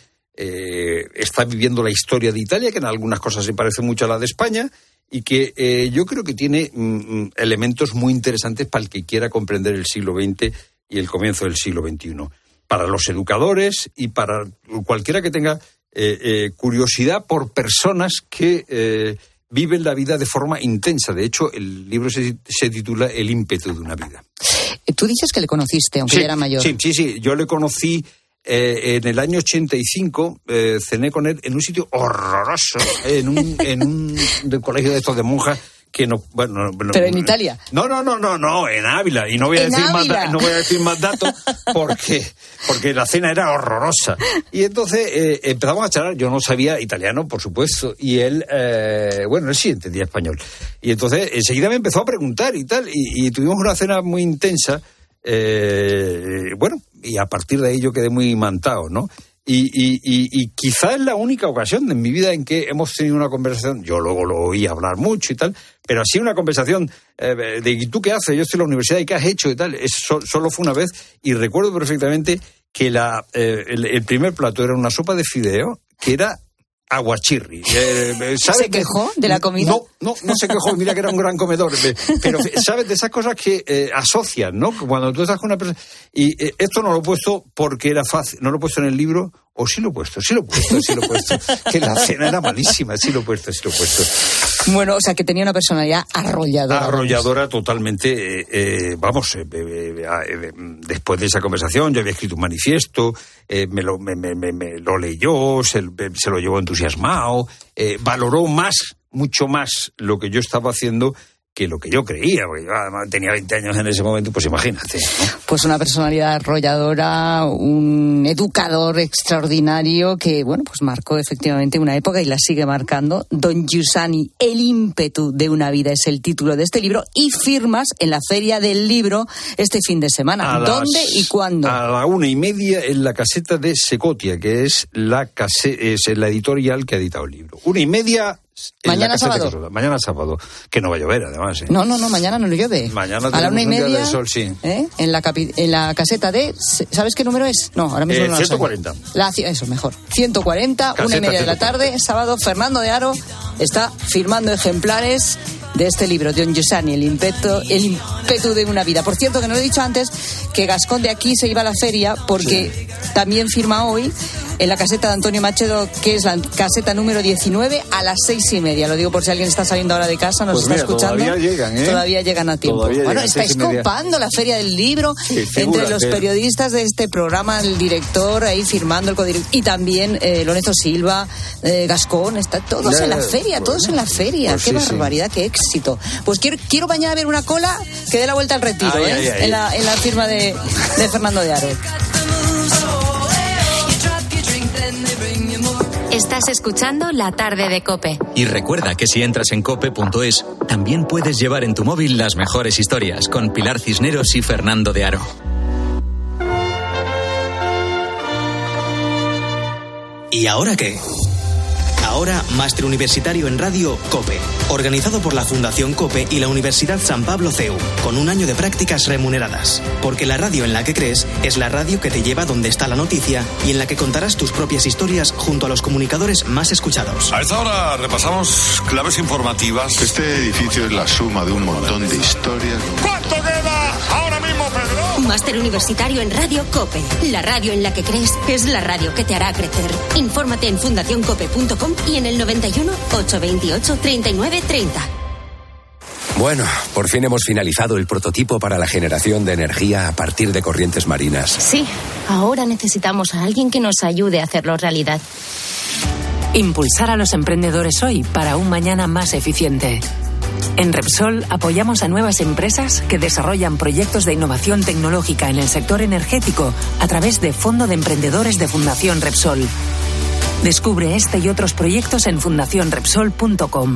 Eh, está viviendo la historia de Italia, que en algunas cosas se parece mucho a la de España, y que eh, yo creo que tiene mm, elementos muy interesantes para el que quiera comprender el siglo veinte y el comienzo del siglo veintiuno. Para los educadores y para cualquiera que tenga eh, eh, curiosidad por personas que eh, viven la vida de forma intensa. De hecho, el libro se, se titula El ímpetu de una vida. Tú dices que le conociste, aunque sí, ya era mayor. Sí, sí, sí. Yo le conocí... Eh, en el año ochenta y cinco eh, cené con él en un sitio horroroso, en un, en un de colegio de estos de monjas que no, bueno, no, pero en Italia. No, no, no, no, no, en Ávila, y no voy a ¿En decir Ávila? más, no voy a decir más datos porque porque la cena era horrorosa. Y entonces eh, empezamos a charlar, yo no sabía italiano, por supuesto, y él, eh, bueno, él sí entendía español. Y entonces enseguida me empezó a preguntar y tal, y, y tuvimos una cena muy intensa. Eh, bueno, y a partir de ahí yo quedé muy imantado, ¿no? Y, y, y, y quizá es la única ocasión en mi vida en que hemos tenido una conversación, yo luego lo oí hablar mucho y tal, pero así una conversación eh, de ¿y tú qué haces? Yo estoy en la universidad y ¿qué has hecho? Y tal, es, so, solo fue una vez, y recuerdo perfectamente que la, eh, el, el primer plato era una sopa de fideo que era aguachirri. Eh, ¿Se quejó de la comida? No, no, no se quejó, mira que era un gran comedor. Pero, ¿sabes? De esas cosas que eh, asocian, ¿no? Cuando tú estás con una persona... Y eh, esto no lo he puesto porque era fácil, no lo he puesto en el libro, o sí lo he puesto, sí lo he puesto, sí lo he puesto. Que la cena era malísima, sí lo he puesto, sí lo he puesto. Bueno, o sea, que tenía una personalidad arrolladora. Arrolladora totalmente, eh, eh, vamos, eh, eh, eh, después de esa conversación yo había escrito un manifiesto, eh, me, lo, me, me, me lo leyó, se, se lo llevó entusiasmado, eh, valoró más, mucho más lo que yo estaba haciendo que lo que yo creía, porque yo además tenía veinte años en ese momento, pues imagínate, ¿no? Pues una personalidad arrolladora, un educador extraordinario que, bueno, pues marcó efectivamente una época y la sigue marcando. Don Giussani, El ímpetu de una vida es el título de este libro, y firmas en la Feria del Libro este fin de semana. A ¿Dónde las, y cuándo? A la una y media en la caseta de Secotia, que es la, case, es la editorial que ha editado el libro. Una y media, Mañana sábado. Mañana sábado, que no va a llover además. ¿eh? No, no, no, mañana no llueve. Mañana a la una y media de sol, sí. ¿eh? en, la capi- en la caseta de, ¿sabes qué número es? No, ahora mismo eh, no lo ciento cuarenta. La, eso, mejor. ciento cuarenta, caseta, una y media de la tarde, sábado. Fernando de Aro está firmando ejemplares de este libro, Don Giussani, el ímpetu, el ímpetu de una vida. Por cierto, que no lo he dicho antes, que Gascón de aquí se iba a la feria porque sí. también firma hoy en la caseta de Antonio Machedo, que es la caseta número diecinueve, a las seis y media. Lo digo por si alguien está saliendo ahora de casa, nos pues está mira, escuchando. Todavía llegan, ¿eh? Todavía llegan a tiempo. Todavía bueno, llegan, estáis copando la feria del libro, sí, entre los periodistas de este programa, el director ahí firmando, el codirector, y también eh, Lorenzo Silva, eh, Gascón, está todos ya, en la feria, bueno, todos en la feria. Pues qué sí, barbaridad, sí. qué éxito. Pues quiero, quiero mañana ver una cola que dé la vuelta al retiro, ay, ¿eh? Ay, ay, en, la, en la firma de, de Fernando de Aro. Estás escuchando La Tarde de COPE. Y recuerda que si entras en cope punto es, también puedes llevar en tu móvil las mejores historias con Pilar Cisneros y Fernando de Aro. ¿Y ahora qué? Ahora, máster universitario en radio COPE, organizado por la Fundación COPE y la Universidad San Pablo C E U, con un año de prácticas remuneradas. Porque la radio en la que crees es la radio que te lleva donde está la noticia y en la que contarás tus propias historias junto a los comunicadores más escuchados. A esta hora repasamos claves informativas. Este edificio es la suma de un montón de historias. ¿Cuánto queda ahora mismo, Pedro? Máster universitario en radio COPE. La radio en la que crees es la radio que te hará crecer. Infórmate en fundación cope punto com y en el noventa y uno, ochocientos veintiocho, treinta y nueve treinta. Bueno, por fin hemos finalizado el prototipo para la generación de energía a partir de corrientes marinas. Sí, ahora necesitamos a alguien que nos ayude a hacerlo realidad. Impulsar a los emprendedores hoy para un mañana más eficiente. En Repsol apoyamos a nuevas empresas que desarrollan proyectos de innovación tecnológica en el sector energético a través de Fondo de Emprendedores de Fundación Repsol. Descubre este y otros proyectos en fundación repsol punto com.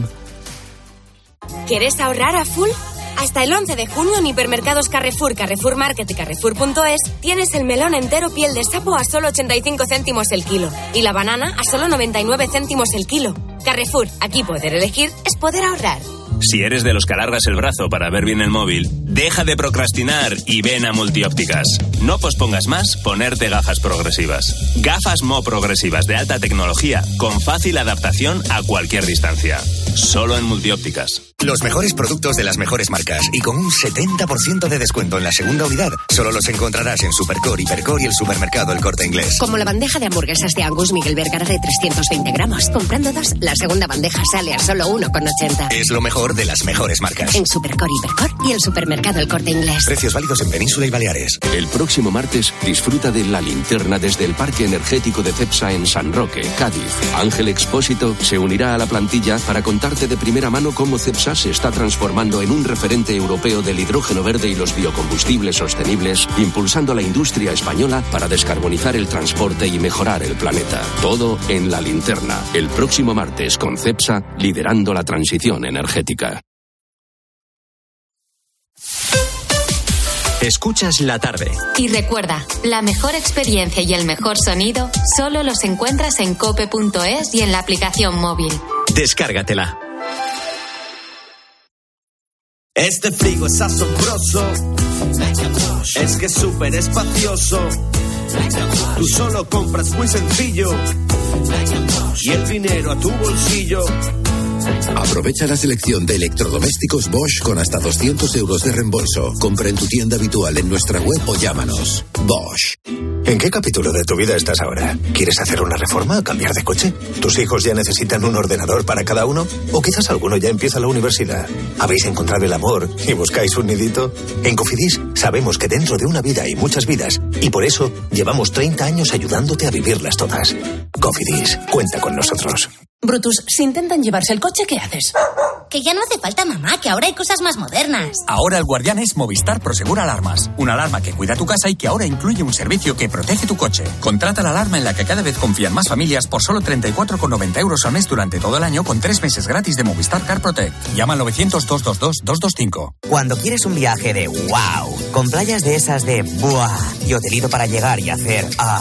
¿Quieres ahorrar a full? Hasta el once de junio en hipermercados Carrefour, Carrefour Market y Carrefour punto es tienes el melón entero piel de sapo a solo ochenta y cinco céntimos el kilo y la banana a solo noventa y nueve céntimos el kilo. Carrefour, aquí poder elegir es poder ahorrar. Si eres de los que alargas el brazo para ver bien el móvil, deja de procrastinar y ven a Multiópticas. No pospongas más ponerte gafas progresivas. Gafas Mo progresivas de alta tecnología con fácil adaptación a cualquier distancia. Solo en Multiópticas. Los mejores productos de las mejores marcas y con un setenta por ciento de descuento en la segunda unidad. Solo los encontrarás en Supercore, Hipercore y el supermercado El Corte Inglés. Como la bandeja de hamburguesas de Angus Miguel Vergara de trescientos veinte gramos. Comprando dos, la segunda bandeja sale a solo uno con ochenta. Es lo mejor de las mejores marcas. En Supercore, Hipercore y el supermercado El Corte Inglés. Precios válidos en Península y Baleares. El próximo martes disfruta de La Linterna desde el Parque Energético de Cepsa en San Roque, Cádiz. Ángel Expósito se unirá a la plantilla para contarte de primera mano cómo Cepsa se está transformando en un referente europeo del hidrógeno verde y los biocombustibles sostenibles, impulsando la industria española para descarbonizar el transporte y mejorar el planeta. Todo en La Linterna, el próximo martes con Cepsa liderando la transición energética. Escuchas La Tarde. Y recuerda, la mejor experiencia y el mejor sonido solo los encuentras en cope punto es y en la aplicación móvil. Descárgatela. Este frigo es asombroso, es que es súper espacioso. Tú solo compras muy sencillo y el dinero a tu bolsillo. Aprovecha la selección de electrodomésticos Bosch con hasta doscientos euros de reembolso. Compra en tu tienda habitual en nuestra web o llámanos. Bosch. ¿En qué capítulo de tu vida estás ahora? ¿Quieres hacer una reforma o cambiar de coche? ¿Tus hijos ya necesitan un ordenador para cada uno? ¿O quizás alguno ya empieza la universidad? ¿Habéis encontrado el amor y buscáis un nidito? En Cofidis sabemos que dentro de una vida hay muchas vidas y por eso llevamos treinta años ayudándote a vivirlas todas. Cofidis, cuenta con nosotros. Brutus, si intentan llevarse el coche, ¿qué haces? Que ya no hace falta, mamá, que ahora hay cosas más modernas. Ahora el guardián es Movistar Prosegur Alarmas. Una alarma que cuida tu casa y que ahora incluye un servicio que protege tu coche. Contrata la alarma en la que cada vez confían más familias por solo treinta y cuatro con noventa euros al mes durante todo el año con tres meses gratis de Movistar Car Protect. Llama al novecientos, doscientos veintidós, doscientos veinticinco. Cuando quieres un viaje de wow, con playas de esas de buah y hotelito para llegar y hacer ah,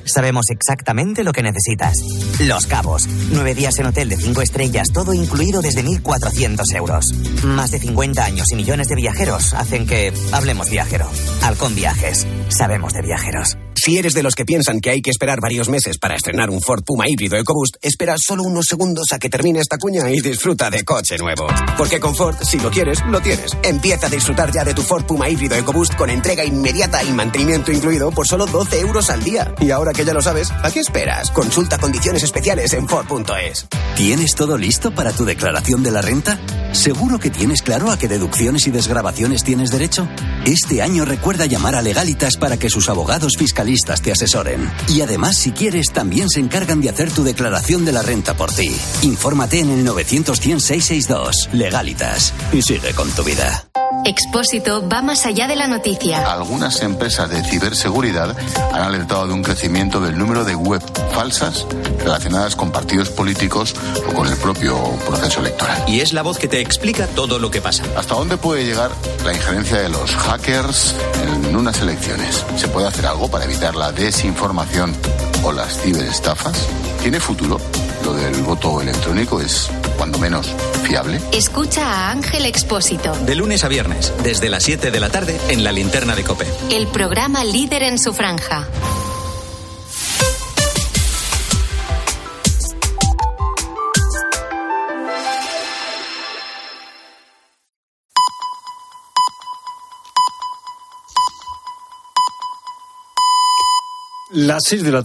sabemos exactamente lo que necesitas. Los Cabos. Nueve días en hotel de cinco estrellas, todo incluido desde mil cuatrocientos euros. Más de cincuenta años y millones de viajeros hacen que hablemos viajero. Halcón Viajes. Sabemos de viajeros. Si eres de los que piensan que hay que esperar varios meses para estrenar un Ford Puma híbrido EcoBoost, espera solo unos segundos a que termine esta cuña y disfruta de coche nuevo. Porque con Ford, si lo quieres, lo tienes. Empieza a disfrutar ya de tu Ford Puma híbrido EcoBoost con entrega inmediata y mantenimiento incluido por solo doce euros al día. Y ahora que ya lo sabes, ¿a qué esperas? Consulta condiciones especiales en Ford punto es. ¿Tienes todo listo para tu declaración de la renta? ¿Seguro que tienes claro a qué deducciones y desgravaciones tienes derecho? Este año recuerda llamar a Legalitas para que sus abogados fiscalistas te asesoren. Y además, si quieres, también se encargan de hacer tu declaración de la renta por ti. Infórmate en el novecientos cien seiscientos sesenta y dos. Legalitas. Y sigue con tu vida. Expósito va más allá de la noticia. Algunas empresas de ciberseguridad han alertado de un crecimiento del número de web falsas relacionadas con partidos políticos o con el propio proceso electoral. Y es la voz que te explica todo lo que pasa. ¿Hasta dónde puede llegar la injerencia de los hackers en unas elecciones? ¿Se puede hacer algo para evitar la desinformación o las ciberestafas? ¿Tiene futuro? Lo del voto electrónico es, cuando menos, fiable. Escucha a Ángel Expósito. De lunes a viernes, desde las siete de la tarde, en La Linterna de COPE. El programa líder en su franja. Las seis de la